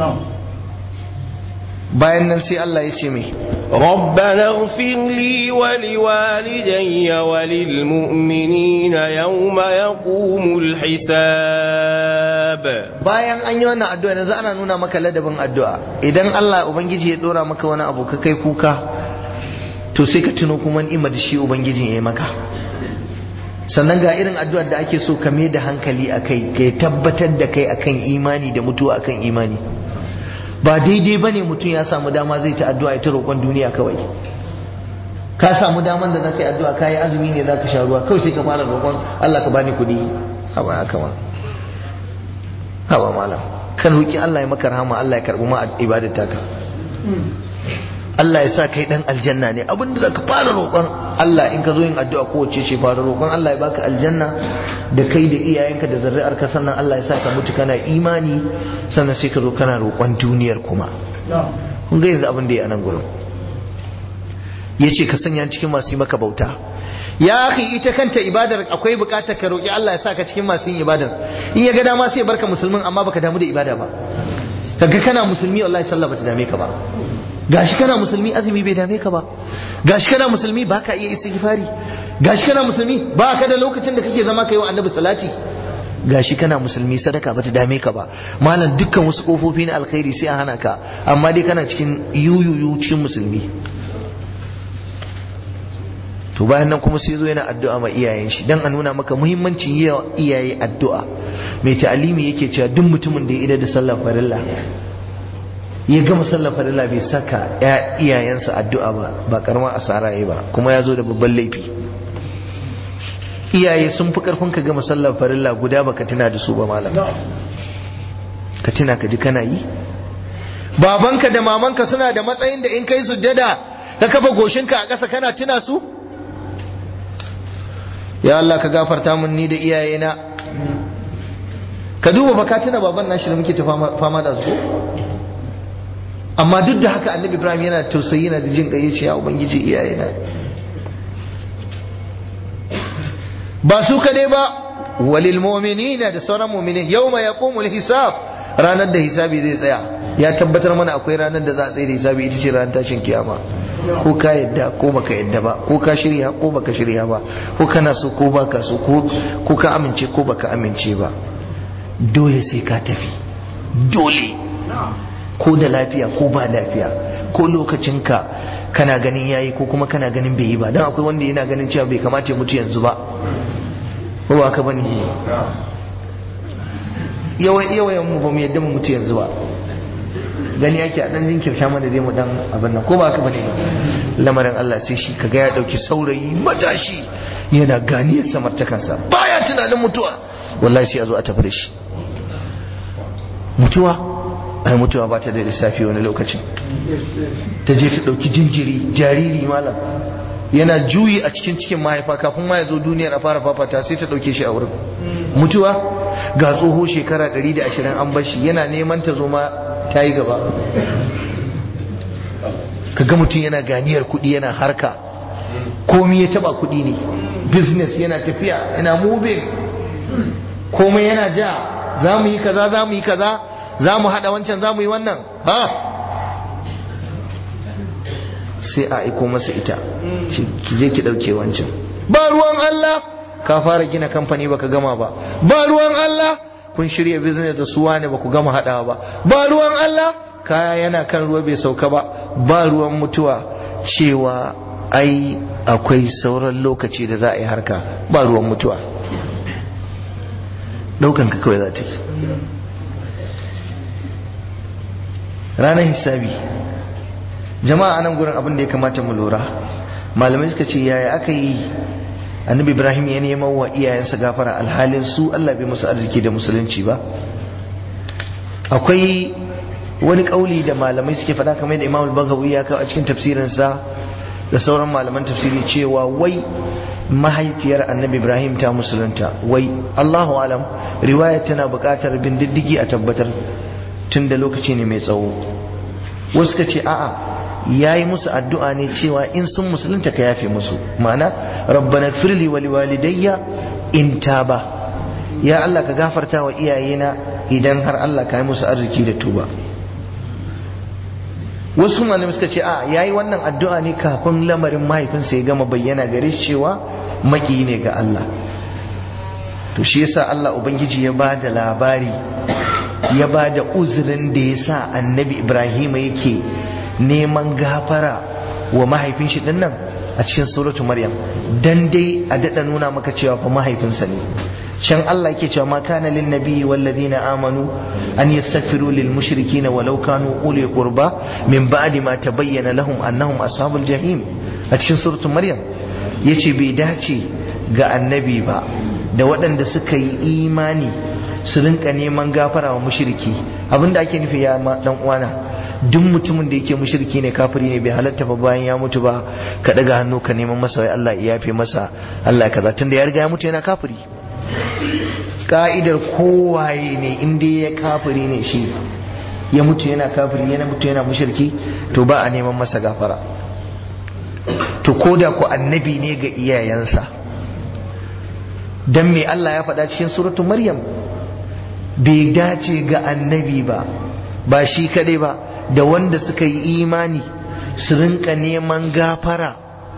bayan nan sai Allah ya ce mai ربنا اغفر لي ولوالدي وللمؤمنين يوم يقوم الحساب. bayan an yi wannan addu'a yanzu ana nuna maka ladabin addu'a. Idan Allah ubangiji ya dora maka wani abu ka kai kuka, to sai ka tuno kuma ni'imar da shi ubangijin ya yi maka. Sannan ga irin addu'ar da ake so ka mai da hankali akai, ka tabbatar da kai akan imani da mutuwa akan imani. Ba daidai bane mutum ya samu dama zai ta addu'a ita roƙon duniya kawai. Ka samu daman da zaka yi addu'a, kai azumi ne zaka sha ruwa, kawai sai ka fara roƙon Allah ka bani kuɗi. Haba haka ma. Haba malam. Kan roki Allah ya maka rahama, Allah ya karɓi ma ibadar taka. Allah ya sa kai dan aljanna ne. Abinda zaka fara roƙon Allah in ka zo yin addu'a kowace ce fara roƙon Allah ya baka aljanna da kai da iyayenka da zuri'arka, sannan Allah ya sa ka mutu kana imani, sannan sai ka zo kana roƙon duniyar kuma. Kun ga yanzu abin da ya nan gurin. Yace ka sanya cikin masu yi maka bauta. Ya akhi, ita kanta ibadar akwai bukatar ka roƙi Allah ya sa ka cikin masu yin ibadar. In ya ga dama sai barka musulmin amma baka damu da ibada ba. Kaga kana musulmi wallahi sallah bata dame ka ba. Gashi kana musulmi azumi bai dame ka ba. Gashi kana musulmi baka iya istighfari. Gashi kana musulmi baka da lokacin da kake zama kai wa annabi salati. Gashi kana musulmi sadaka bata dame ka ba. Malam dukkan wasu kofofi na alkhairi sai a hana ka, amma dai kana cikin yuyuyu cikin musulmi. To bayan nan kuma sai zo yana addu'a ma iyayen shi dan a nuna maka muhimmancin yi wa iyaye addu'a. Mai ta'alimi yake cewa duk mutumin da ya idar da sallar farilla ya gama sallar farilla bai saka iyayensa addu'a ba karamar asara yayi ba, kuma ya zo da babban laifi. iyaye sun fi karfin ka ga musallar farilla guda baka tuna da su ba malam, ka tuna ka ji kana yi. Babanka da mamanka suna da matsayin da in kai sujjada ka kafa goshinka a ƙasa kana tuna su? Ya Allah ka gafarta mun ni da iyayena. Ka duba baka tuna baban nashi da muke ta fama da su, amma duk da haka annabi Ibrahim yana tausayi, yana da jin ƙai, yace ya ubangiji iyayena. Ba su kadai ba, walil mu'minina, da sauran mu'minin, yawma yaqumul hisab, ranar da hisabi zai tsaya. Ya tabbatar mana akwai ranar da za a tsaye da hisabi, ita ce ranar tashin kiyama. Ko ka yadda ko baka yadda ba, ko ka shirya ko baka shirya ba, ko kana so ko baka so, ko ka amince ko baka amince ba, dole sai ka tafi, dole, ko da lafiya ko ba lafiya, ko lokacinka kana ganin yayi ko kuma kana ganin bai yi ba. Dan akwai wanda yana ganin cewa bai kamata ya mutu yanzu ba, ko ba ka bane? yawan mu ba mu yadda mu mutu yanzu ba, gani yake a dan jinkirta mana dai mu dan abin nan, ko ba haka bane? Lamarin Allah sai shi kaga ya dauki saurayi matashi yana ganiyar samartakansa, baya tunanin mutuwa, wallahi sai a zo a tafi da shi. Mutuwa ba ta da lissafi wani lokacin. Ta je ta dauki jinjiri, jariri malam, yana juyi a cikin mahaifa, kafin ma ya zo duniyar a fara fafata sai ta dauke shi a wurin. Mutuwa ga tsoho shekara 120 an bashi, yana neman ta zo ma ta yi gaba. Kaga mutum yana ganiyar kuɗi, yana harka, komai ya taba kuɗi ne, business yana tafiya, yana moving, komai yana ja, za mu yi kaza, za mu yi kaza, za mu haɗa wancan, za mu yi wannan, ha, sai a aiko masa ita, ki je ki ɗauke wancan. Ba ruwan Allah, ka fara gina kamfani baka gama ba. Ba ruwan Allah, kun shirya business da suwa ne baku gama haɗawa ba. Ba ruwan Allah, kaya yana kan ruwa bai sauka ba. Ba ruwan mutuwa cewa ai akwai sauran lokaci da za a yi harka. Ba ruwan mutuwa, ɗaukan ka kawai za ta yi. Ranar hisabi, jama'a anan gurin abin da ya kamata mu lura, malamai suka ce yaya aka yi annabi Ibrahim ya neman wa iyayensa gafara alhalin su Allah bai musu arziki da musulunci ba? Akwai wani kauli da malamai suke faɗa, kamar da Imam al-Baghawi ya kawo a cikin tafsirinsa da sauran malaman tafsiri, cewa wai mahaifiyar annabi Ibrahim ta musulunta. Wai Allahu alam, riwaya tana buƙatar bin diddigi a tabbatar, tun da lokaci ne mai tsawo. Wasu ka ce a'a, yayi musu addu'a ne cewa in sun musulunta ka yafe musu, ma'ana rabbana firli wa liwalidayya in taba, ya Allah ka gafarta wa iyayena idan har Allah ka yi musu arziki da tuba. Wasu malamai suka ce a yayi wannan addu'a ne kafin lamarin mahaifinsa ya gama bayyana gare shi cewa maki ne ga Allah. To shi yasa Allah ubangiji ya ba da labari, ya ba da uzurin da yasa annabi Ibrahim yake neman gafara wa mahaifin shi dinnan a cikin suratu Maryam, dan dai a dada nuna maka cewa fa mahaifinsa ne. Can Allah yake cewa ma kana lin nabiyyi wal ladina amanu an yastaghfiru lil mushrikeena walau kanu uli qurba min ba'di ma tabayyana lahum annahum ashabul jahim. A cikin suratu Maryam yace bai dace ga annabi ba da waɗanda suka yi imani su rinka neman gafara wa mushriki. Abinda ake nufi ya dan uwana, duk mutumin da yake mushriki ne, kafiri ne, bai halatta fa bayan ya mutu ba ka daga hannu ka neman masa wai Allah ya yafe masa, Allah kaza, tunda ya riga ya mutu yana kafiri. Ka'idar kowaye ne, in dai ya kafiri ne shi, ya mutu yana kafiri, yana mutu yana mushriki, to ba a neman masa gafara. To koda ku annabi ne ga iyayensa, dan me Allah ya faɗa cikin suratul Maryam bai dace ga annabi ba shi kadai ba, da wanda suka yi imani su rinka neman gafara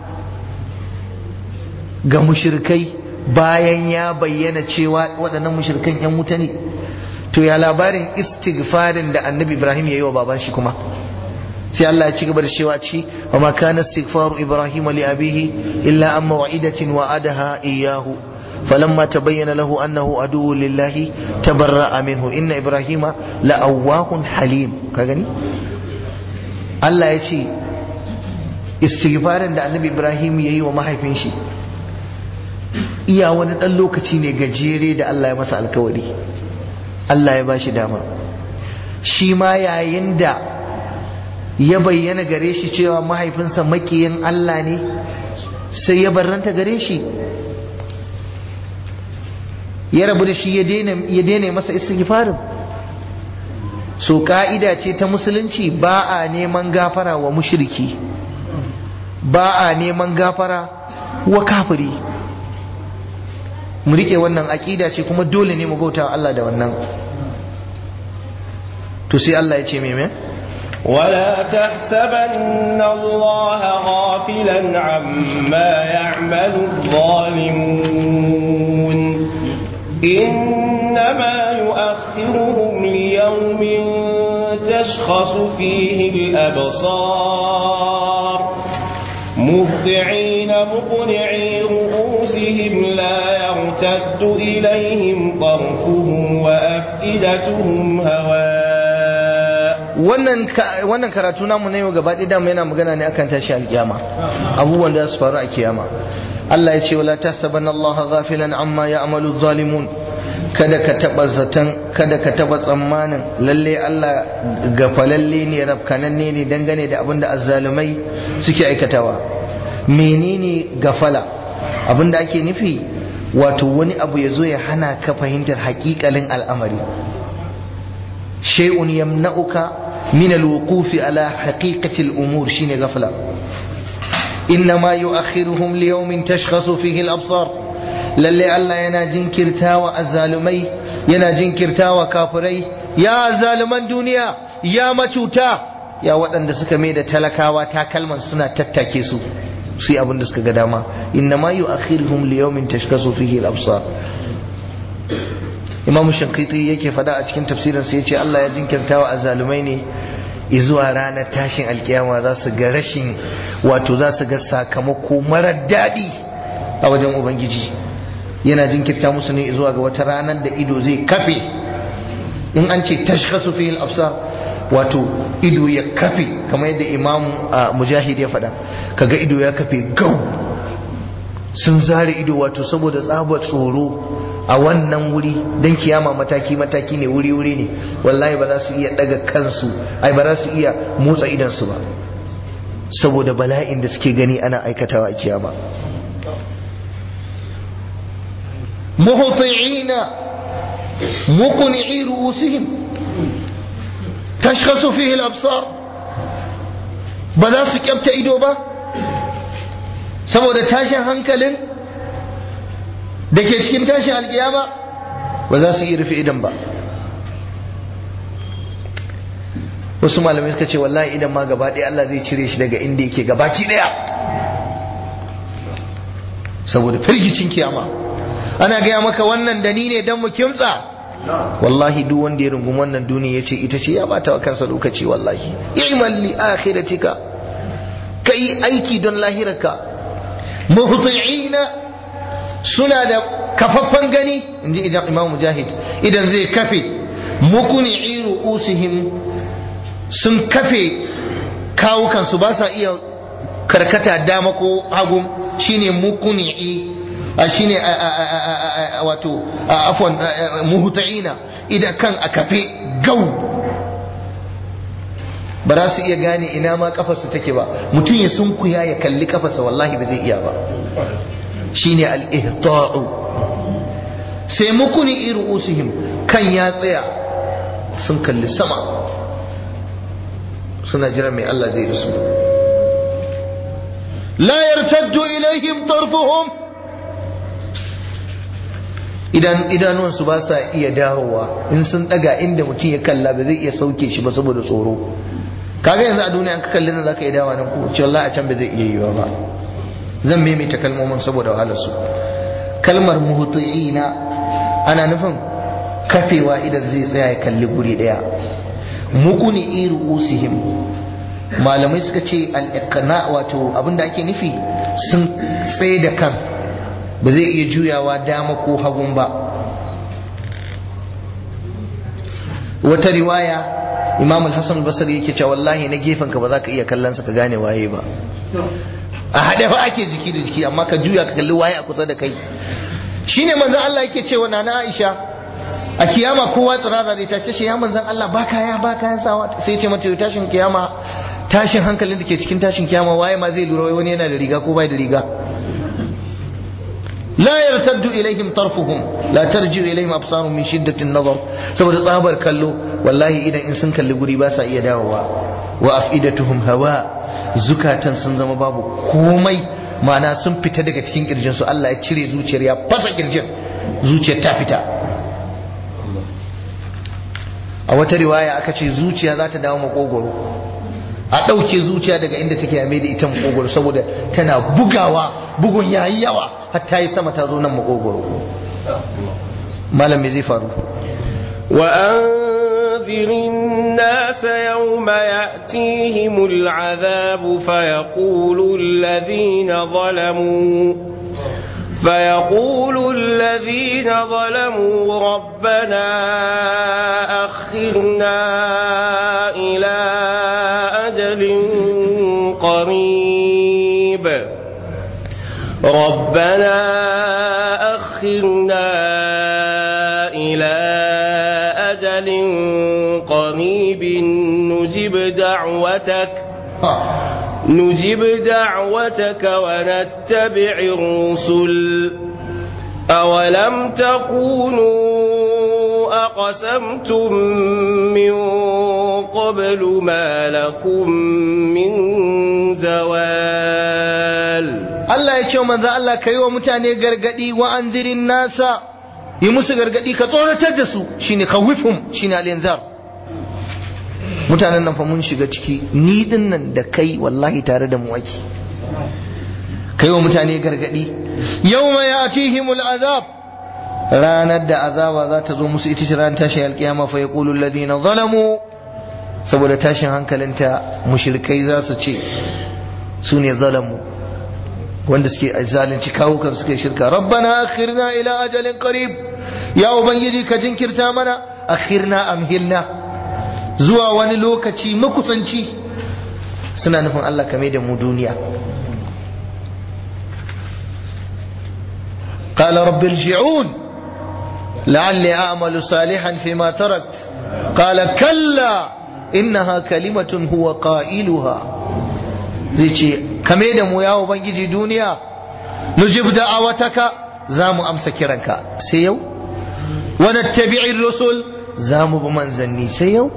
ga mushrikai bayan ya bayyana cewa waɗannan mushrikan yan wuta ne. To ya labarin istighfarin da annabi Ibrahim ya yi wa baban shi kuma? sai Allah ya ci gaba da cewa ci wa ma kana istighfaru Ibrahim li abihi illa an maw'idatin wa'adaha iyyahu فلما تبين له أنه عدو لله تبرأ منه إن إبراهيم لأواه حليم. كغني الله يجي استغفارا da annabi Ibrahim yayi wa mahaifinshi iya wani ɗan lokaci ne gajere da Allah ya masa alkawari, Allah ya ba shi dama. Shi ma yayin da ya bayyana gare shi cewa mahaifinsa makiyin Allah ne sai ya barranta gare shi, ya rabu da shi, ya daina masa istighfarin. So ka'ida ce ta musulunci, ba a neman gafara wa mushriki, ba a neman gafara wa kafiri. Mu rike wannan aqida ce kuma dole ne mu bauta Allah da wannan. To sai Allah ya ce meme ولا تحسبن الله غافلا عما يعمل الظالمون إنما يؤخرهم ليوم تشخص فيه الأبصار مهطعين مقنعي رؤوسهم لا يرتد إليهم طرفهم وأفئدتهم هواء. wannan karatu namu na yau gaba ɗaya dama yana magana ne akan tashi alkiyama, abubuwan da su faru a kiyama. Allah ya ce wala tahsabanna Allah ghafilan amma ya'malu zalimun, kada ka taba zaton, kada ka taba tsammanin lalle Allah gafalalle ne, rafkananne ne dangane da abinda azzalumai suke aikatawa. Menene gafala? Abinda ake nufi wato wani abu ya zo ya hana ka fahimtar haƙiƙalin al'amari, shay'un yamna'uka min al-wuqufi ala haqiqati al-umur, shine gafala. إنما يؤخرهم ليوم تشخص فيه الأبصار، للي الله ينا جنكرتا وأزالمي ينا جنكرتا وكافري، يا أزالمان دنيا يا متوتا يا وطن دسك ميدا تلكا وتاكلما سنة تتاكيسو سي أبن دسك قداما. إنما يؤخرهم ليوم تشخص فيه الأبصار. إمام الشنقيطي يكي فداء أتكين تفسيرا سيتي الله يا جنكرتا وأزالميني izuwa ranar tashin alkiyama za su ga rashin, wato za su ga sakamako marar daɗi a wajen ubangiji. Yana jinkirta musu ne zuwa ga wata ranar da ido zai kafe. In an ce tashkhasu fihi al-absar, wato ido ya kafe, kamar yadda Imam Mujahid ya faɗa, kaga ido ya kafe gau, sun zare ido, wato saboda tsabar tsoro a wannan wuri. Dan kiyama mataki mataki ne, wuri wuri ne, wallahi ba za su iya daga kansu, ai ba za su iya motsa idansu ba saboda bala'in da suke gani ana aikatawa a kiyama. muhti'ina muqni'i ru'usihim tashkhasu fihi al-absar, ba za su kyafta ido ba saboda tashin hankalin da ke cikin tashin alkiyama, ba za su iya rufe idan ba. wasu malamai suka ce wallahi idan ma gaba ɗaya Allah zai cire shi daga inda yake gabaki ɗaya saboda firgicin kiyama. Ana gaya maka wannan da ni ne don mu kimtsa. Wallahi duk wanda ya rungumi wannan duniya ya ce ita ce, ya bata wa kansa lokaci. Wallahi i'mal li akhiratika, kai aiki don lahirarka. muhti'ina, suna da kafaffan gani, inji idan Imam Mujahid, idan zai kafe. mukuni'i ru'usihim, sun kafe kawukansu, ba sa iya karkata dama ko hagu, shine mukuni'i, shine wato afwan muhti'ina, idan kan a kafe gau, ba za su iya gane ina ma kafarsu take ba. mutum ya sunkuya ya kalli kafarsa, wallahi ba zai iya ba. shine al-ihta'u. sai mukuni ru'usihim, kan ya tsaya sun kalli sama, suna jira mai Allah zai da su. la yartaddu ilaihim tarfuhum, idanuwansu ba sa iya dawowa. in sun daga inda mutum ya kalla ba zai iya sauke shi ba saboda tsoro. kaga yanzu a duniya an ka kalli nan zaka iya dawowa nan ko ce wallahi a can ba zai iya yiwa ba. zan maimaita kalmomin saboda wahalar su. kalmar muhti'ina ana nufin kafewa idan zai tsaya ya kalli guri daya. mukuni ru'usihim, malamai suka ce al-iqna, wato abinda ake nufi sun tsaye da kan, ba zai iya juyawa dama ko hagun ba. wata riwaya Imam al-Hasan al-Basri yake cewa wallahi na gefen ka ba za ka iya kallon sa ka gane waye ba. a haɗe fa ake jiki da jiki, amma ka juya ka kalli waye a kusa da kai. shine manzon Allah yake cewa nana Aisha a kiyama kowa tsirara zai tashi shi ya manzon Allah ba kayan sawa sai ya ce mata tashin kiyama tashin hankalin da ke cikin tashin kiyama waye ma zai lura wani yana da riga ko bai da riga la yartaddu ilaihim tarfuhum la tarji ilaihim absaruhum min shiddatin nazar saboda tsabar kallo wallahi idan in sun kalli guri ba sa iya dawowa wa afidatuhum hawa zukatan sun zama babu komai ma'ana sun fita daga cikin kirjin su Allah ya cire zuciyar ya fasa kirjin zuciyar ta fita a wata riwaya aka ce zuciya za ta dawo makogoro a ɗauke zuciya daga inda take yame da ita makogoro saboda tana bugawa bugun yayi yawa har ta yi sama ta zo nan makogoro malam me zai faru wa anzirin nasa yawma ya'tihimul azabu fayaqulu alladhina ظلموا ربنا أخرنا إلى أجل قريب نجب دعوتك ونتبع الرسل أولم تكونوا أقسمتم من قبل ما لكم من زوال Allah ya ce manzo Allah kai wa mutane gargadi wa anzirin nasa yi musu gargadi ka tsoratar da su shine khawifhum shine al-inzar mutanen nan fa mun shiga ciki ni din nan da kai wallahi tare da mu ake kai wa mutane gargadi yawma ya'tihimul azab ranar da azaba za ta zo musu ita ce ranar tashin alkiyama fa yaqulu alladhina zalamu saboda tashin hankalinta mushrikai za su ce su ne zalamu wanda suke zalunci kawukan suke shirka rabbana akhirna ila ajalin qarib ya ubangiji ka jinkirta mana akhirna amhilna zuwa wani lokaci makusanci suna nufin Allah kame da mu duniya qala rabbi irji'un la'alli a'malu salihan fima tarakt qala kalla innaha kalimatun huwa qailuha zai ce kame da mu ya ubangiji duniya nujib da'awataka zamu amsa kiranka sai yau wa nattabi'ir rusul zamu bi manzanni sai yau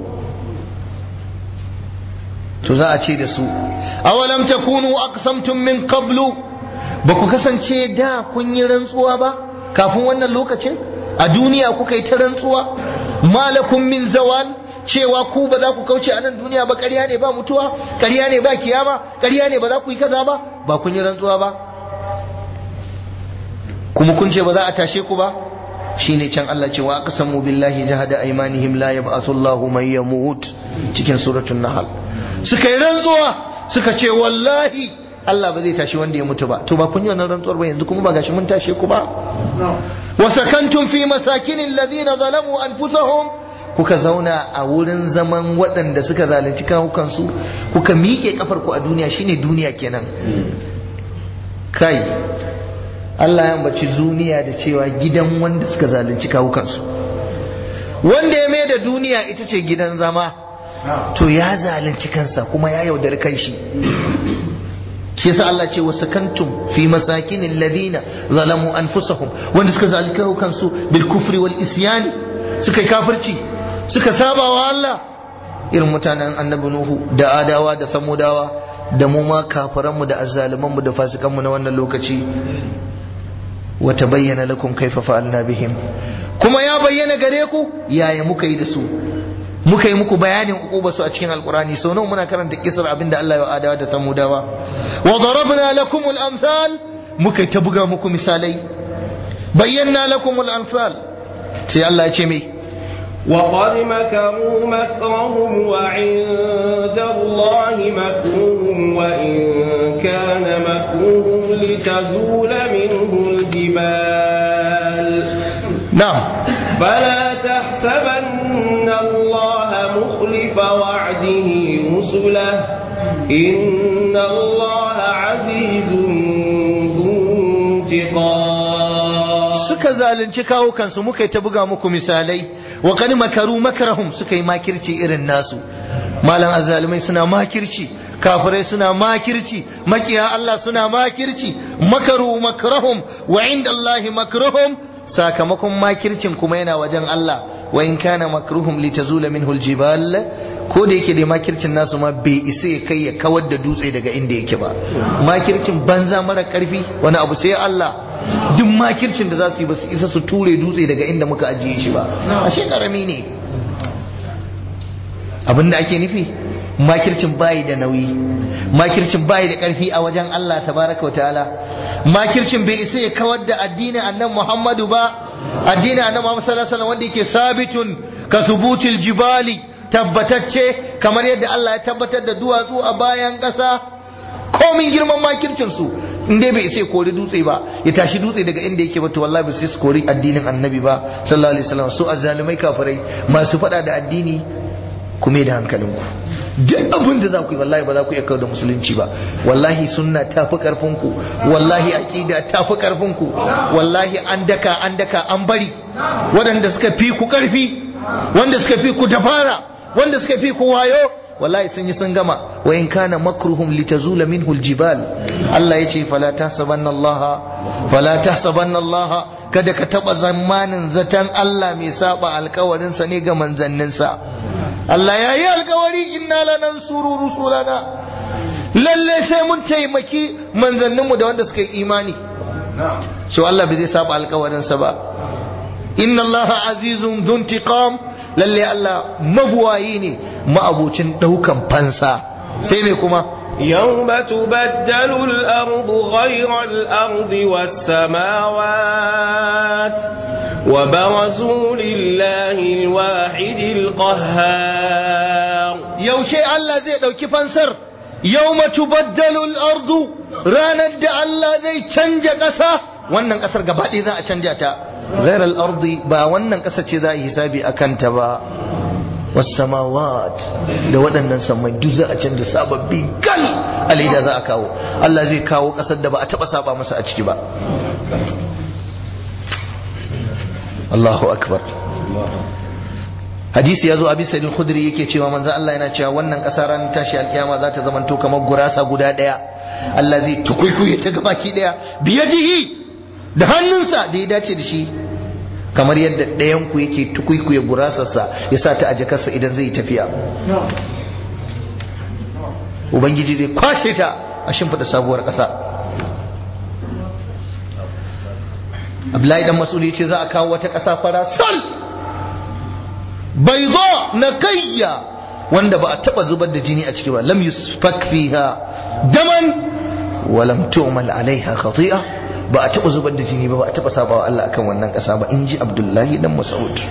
to za a ce da su awalam takunu aqsamtum min qablu ba ku kasance da kun yi rantsuwa ba kafin wannan lokacin a duniya kuka yi ta rantsuwa malakum min zawal cewa ku ba za ku kauce a nan duniya ba ƙarya ne ba mutuwa ƙarya ne ba kiyama ƙarya ne ba za ku yi kaza ba ba kun yi rantsuwa ba kuma kun ce ba za a tashe ku ba shine can Allah ce wa aqsamu billahi jahada aymanihim la yab'athu Allahu man yamut cikin suratul nahl suka yi rantsuwa suka ce wallahi Allah ba zai tashi wanda ya mutu ba to ba kun yi wannan rantsuwar ba yanzu kuma ba gashi mun tashe ku ba wa sakantum fi masakinil ladina zalamu anfusahum kuka zauna a wurin zaman waɗanda suka zalunci kawukansu kuka miƙe kafar ku a duniya shine duniya kenan kai Allah ya ambaci duniya da cewa gidan wanda suka zalunci kawukansu wanda ya mai da duniya ita ce gidan zama to ya zalunci kansa kuma ya yaudari kanshi shi yasa Allah ce wasakantum fi masakinil ladina zalamu anfusahum wanda suka zalunci kawukansu bil kufri wal isyan suka yi kafirci suka saba wa Allah irin mutanen annabi Nuhu da Adawa da Samudawa da mu ma kafiranmu da azzalimanmu da fasikanmu na wannan lokaci wa tabayyana lakum kaifa fa'alna bihim kuma ya bayyana gare ku yaya muka yi da su muka yi muku bayanin ukuba su a cikin alqurani sau nawa muna karanta kisar abinda Allah ya Adawa da Samudawa wa darabna lakumul amsal muka ta buga muku misalai bayyana lakumul amsal sai Allah ya ce me وقد مكروا مكرهم وعند الله مكرهم وإن كان مكرهم لتزول منه الجبال نعم فلا تحسبن الله مخلف وعده رسله إن الله عزيز ذو انتقام suka zalunci kawo kansu muka yi ta buga muku misalai wa qad makaru makrahum suka yi makirci irin nasu malan azzalumai suna makirci kafirai suna makirci makiya Allah suna makirci makaru makrahum wa inda Allah makruhum sakamakon makircin kuma yana wajen Allah wa in kana makruhum litazula minhu aljibal ko da yake da makircin nasu ma bai isa ya kai ya kawar da dutse daga inda yake ba makircin banza mara karfi wani abu sai Allah duk makircin da za su yi ba su isa su ture dutse daga inda muka ajiye shi ba ashe karami ne abinda ake nufi makircin bayi da nauyi makircin bayi da karfi a wajen Allah tabaraka wa ta'ala makircin bai isa ya kawar da addinin annabi Muhammadu ba addinin annabi Muhammad sallallahu alaihi wasallam wanda yake sabitun ka subutil jibali tabbatacce kamar yadda Allah ya tabbatar da duwatsu a bayan ƙasa komin girman makircin su in dai bai isa ya kori dutse ba ya tashi dutse daga inda yake ba to wallahi bai sai su kori addinin annabi ba sallallahu alaihi wasallam su azzalumai kafirai masu fada da addini kuma da hankalinku duk abin da za ku yi wallahi ba za ku iya kawo da musulunci ba wallahi sunna ta fi karfinku wallahi aqida ta fi karfinku wallahi an daka an bari waɗanda suka fi ku karfi wanda suka fi ku dabara wanda suka fi ku wayo wallahi sun yi sun gama wa in kana makruhum litazula minhu aljibal Allah yace fala tahsabanna Allah kada ka taba zamanin zatan Allah mai saba alkawarin sa ne ga manzannin sa Allah yayi alkawari inna lanansuru rusulana lalle sai mun taimaki manzannin mu da wanda suka yi imani so Allah bai zai saba alkawarin sa ba inna Allah azizun dhuntiqam lalle Allah mabuwayi ne ma'abucin daukan fansa sai me kuma yawma tubaddalu al-ardu ghayra al-ardi was-samawat wa barazu lillahi al-wahid al-qahhar yaushe Allah zai dauki fansar yawma tubaddalu al-ardu ranar da Allah zai canja kasa wannan kasar gaba ɗaya za a canja ta غير الأرض با wannan kasa ce za a hisabi akan ta ba was-samawat da waɗannan samai duk za a canza sababbi gal alida za a kawo Allah zai kawo kasar da ba a taba saba masa a ciki ba Allahu akbar hadisi yazo abi sa'id al-khudri yake cewa manzo Allah yana cewa wannan kasa ran tashi alkiyama za ta zamanto kamar gurasa guda daya Allah zai tukuikuye ta gabaki daya biyajihi da hannunsa da ya dace da shi kamar yadda ɗayanku yake tukuikuye gurasarsa ya sa ta a jakarsa idan zai tafiya ubangiji zai kwashe ta a shimfiɗa sabuwar ƙasa Abdullahi dan Mas'ud yace za a kawo wata ƙasa fara sal bayda naqiyya wanda ba a taba zubar da jini a ciki ba lam yusfak fiha daman wa lam tu'mal alaiha khati'a ba a taɓa zubar da jini ba a taɓa sabawa Allah akan wannan ƙasa ba in ji Abdullahi dan Mas'ud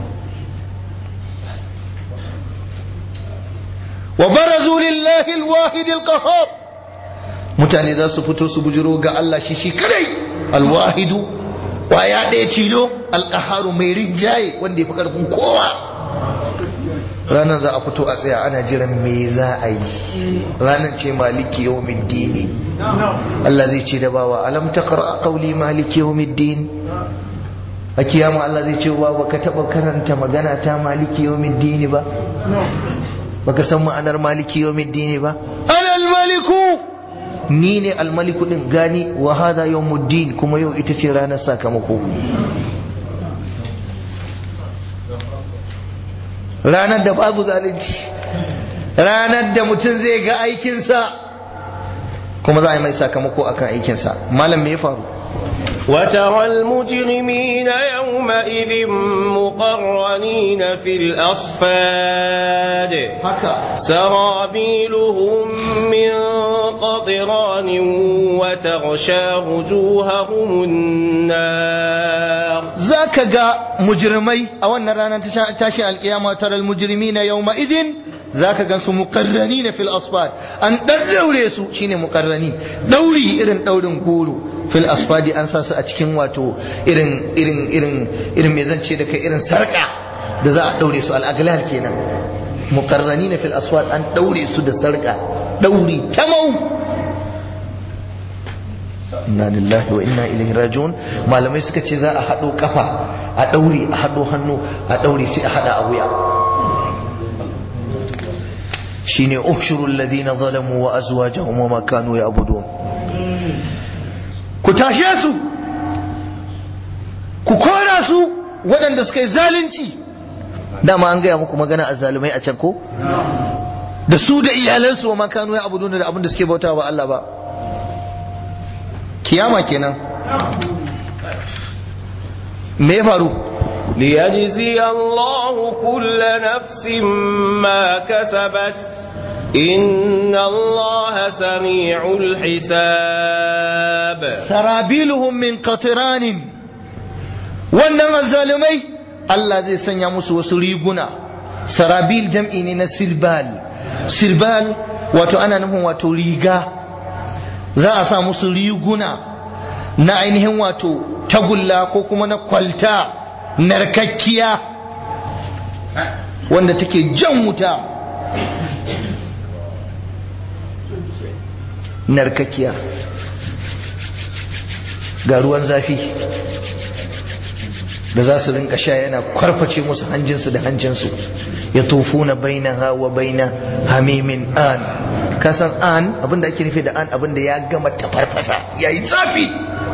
wa barazu lillahi alwahid alqahhar mutane za su fito su bujiro ga Allah shi kadai alwahidu kwaya ɗaya tilo alqahharu mai rinjaye wanda yafi karfin kowa ranar za a fito a tsaya ana jiran me za a yi ranar ce maliki yawmiddin Allah zai ce da bawa alam taqra qawli maliki yawmiddin a kiyama Allah zai ce bawa ka taba karanta magana ta maliki yawmiddin ba baka san ma'anar maliki yawmiddin ba alal maliku ni ne al maliku din gani wa hada yawmuddin kuma yau ita ce ranar sakamako ranar da babu zalunci ranar da mutum zai ga aikinsa kuma za a yi mai sakamako akan aikinsa malam me ya faru وترى المجرمين يومئذ مقرنين في الأصفاد سرابيلهم من قطران وتغشى وجوههم النار ذاك جاء مجرمي أو أن رانا تشاء القيامة ترى المجرمين يومئذ ذاك جنس مقرنين في الأصفاد أن دوري سو شيني مقرنين دوري إرن دورن قولوا fil asfadi an sa su a cikin wato irin me zan ce da kai irin sarka da za a daure su al-aglal kenan muqarranina fil asfad an daure su da sarka dauri tamau inna lillahi wa inna ilaihi raji'un. Malamai suka ce za a haɗo kafa a ɗaure, a haɗo hannu a ɗaure, sai a haɗa a wuya. shine uhshurul ladina zalamu wa azwajahum wa ma kanu ya'budun. Ku tashe su, ku kora su waɗanda suka yi zalunci. Dama an gaya muku magana a zalumai a can ko? Da su da iyalansu wa ma kanu ya'budun, da abin da suke bauta wa Allah ba. Kiyama kenan. Me ya faru? ليجزي الله كل نفس ما كسبت إن الله سريع الحساب. سرابيلهم من قطران. wannan azzalumai Allah zai sanya musu wasu riguna. Sarabil jam'i ne na sirbal. Sirbal wato ana nufin wato riga. Za a sa musu riguna na ainihin wato tagulla ko kuma na kwalta narkakkiya wanda take jan wuta. Narkakkiya ga ruwan zafi da za su rinka sha yana kwarface musu hanjinsu da hancinsu. ya tufuna bainaha wa baina hamimin an. kasan an abinda ake nufi da an abinda ya gama tafarfasa yayi zafi.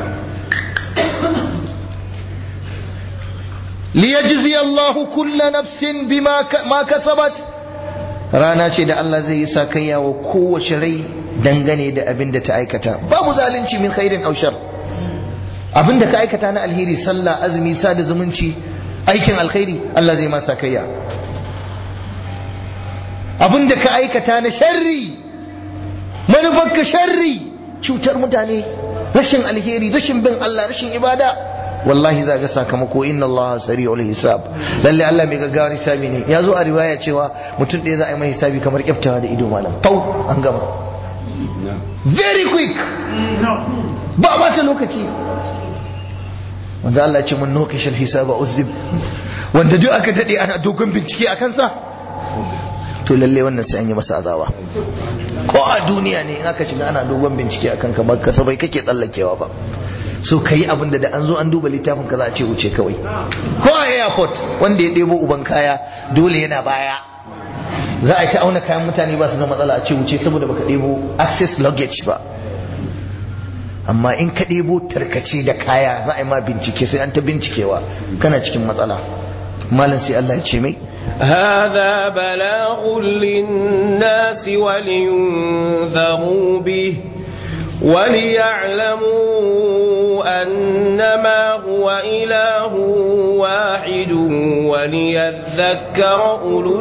liyajzi Allahu kulla nafsin bima ma kasabat. rana ce da Allah zai yi sakayya wa kowace rai dangane da abin da ta aikata. Babu zalunci min khairin aw shar. Abin da ka aikata na alheri, sallah, azumi, sada zumunci, aikin alkhairi, Allah zai ma sakayya. Abin da ka aikata na sharri, manufarka sharri, cutar mutane, rashin alheri, rashin bin Allah, rashin ibada, wallahi za ga sakamako. Inna Allah sari'ul hisab. Lalle Allah mai gaggawar hisabi ne. Ya zo a riwaya cewa mutum ɗaya za a yi mai hisabi kamar kyaftawa da ido malam. Pau an gama. Very quick. Ba ba ta lokaci. Wanda Allah ce mun nokashal hisaba uzib. Wanda duk aka dade ana dogon bincike a kansa, to lalle wannan sai an yi masa azaba. Ko a duniya ne in aka shiga ana dogon bincike akan ka ba kasabai kake tsallakewa ba. So ka yi abin da an zo an duba littafin ka za a ce wuce kawai. Ko a airport wanda ya ɗebo uban kaya dole yana baya. Za a yi ta auna kayan mutane ba su da matsala a ce wuce saboda baka ɗebo access luggage ba. Amma in ka ɗebo tarkace da kaya za a yi ma bincike, sai an ta bincikewa, kana cikin matsala. Malam sai Allah ya ce mai هذا بلاغ للناس ولينذروا به وليعلموا أنما هو إله واحد وليذكر أولو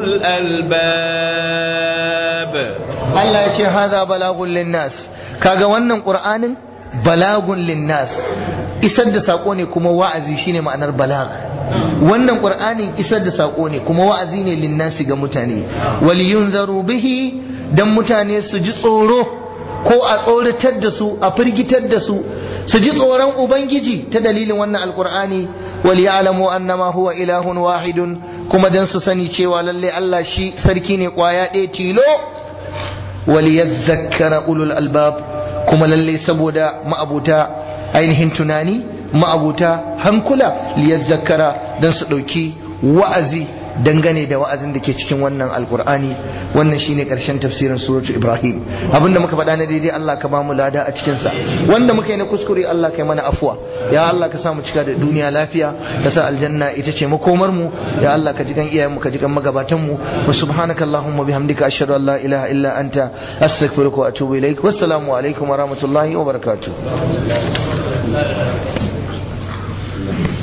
الألباب. الله يقول هذا بلاغ للناس. kaga wannan Qur'anin balagun linnas, isar da sako ne kuma wa'azi shine ma'anar balag. Wannan Qur'anin isar da sako ne kuma wa'azi ne linnasi ga mutane. Waliyunzaru bihi, dan mutane su ji tsoro ko a tsoratar da su, a firgitar da su, su ji tsoron Ubangiji ta dalilin wannan alkur'ani. wal ya'lamu annama huwa ilahun wahidun, kuma dan su sani cewa lalle Allah shi sarki ne kwaya ɗaya tilo. wal yadhakkara ulul albab, kuma lalle saboda ma'abuta ainihin tunani, ma'abuta hankula, liyadhakkara dan su dauki wa'azi dangane da wa'azin da ke cikin wannan alkur'ani. Wannan shine karshen tafsirin suratu Ibrahim. Abinda muka faɗa na daidai Allah ka bamu lada a cikin sa, wanda muka yi na kuskure Allah ka yi mana afwa. Ya Allah ka sa mu cika da duniya lafiya, ka sa aljanna ita ce makomar mu. Ya Allah ka ji kan iyayen mu, ka ji kan magabatan mu. Wa subhanakallahumma bihamdika ashhadu an la ilaha illa anta astaghfiruka wa atubu ilaik. Wassalamu alaikum wa rahmatullahi wa barakatuh.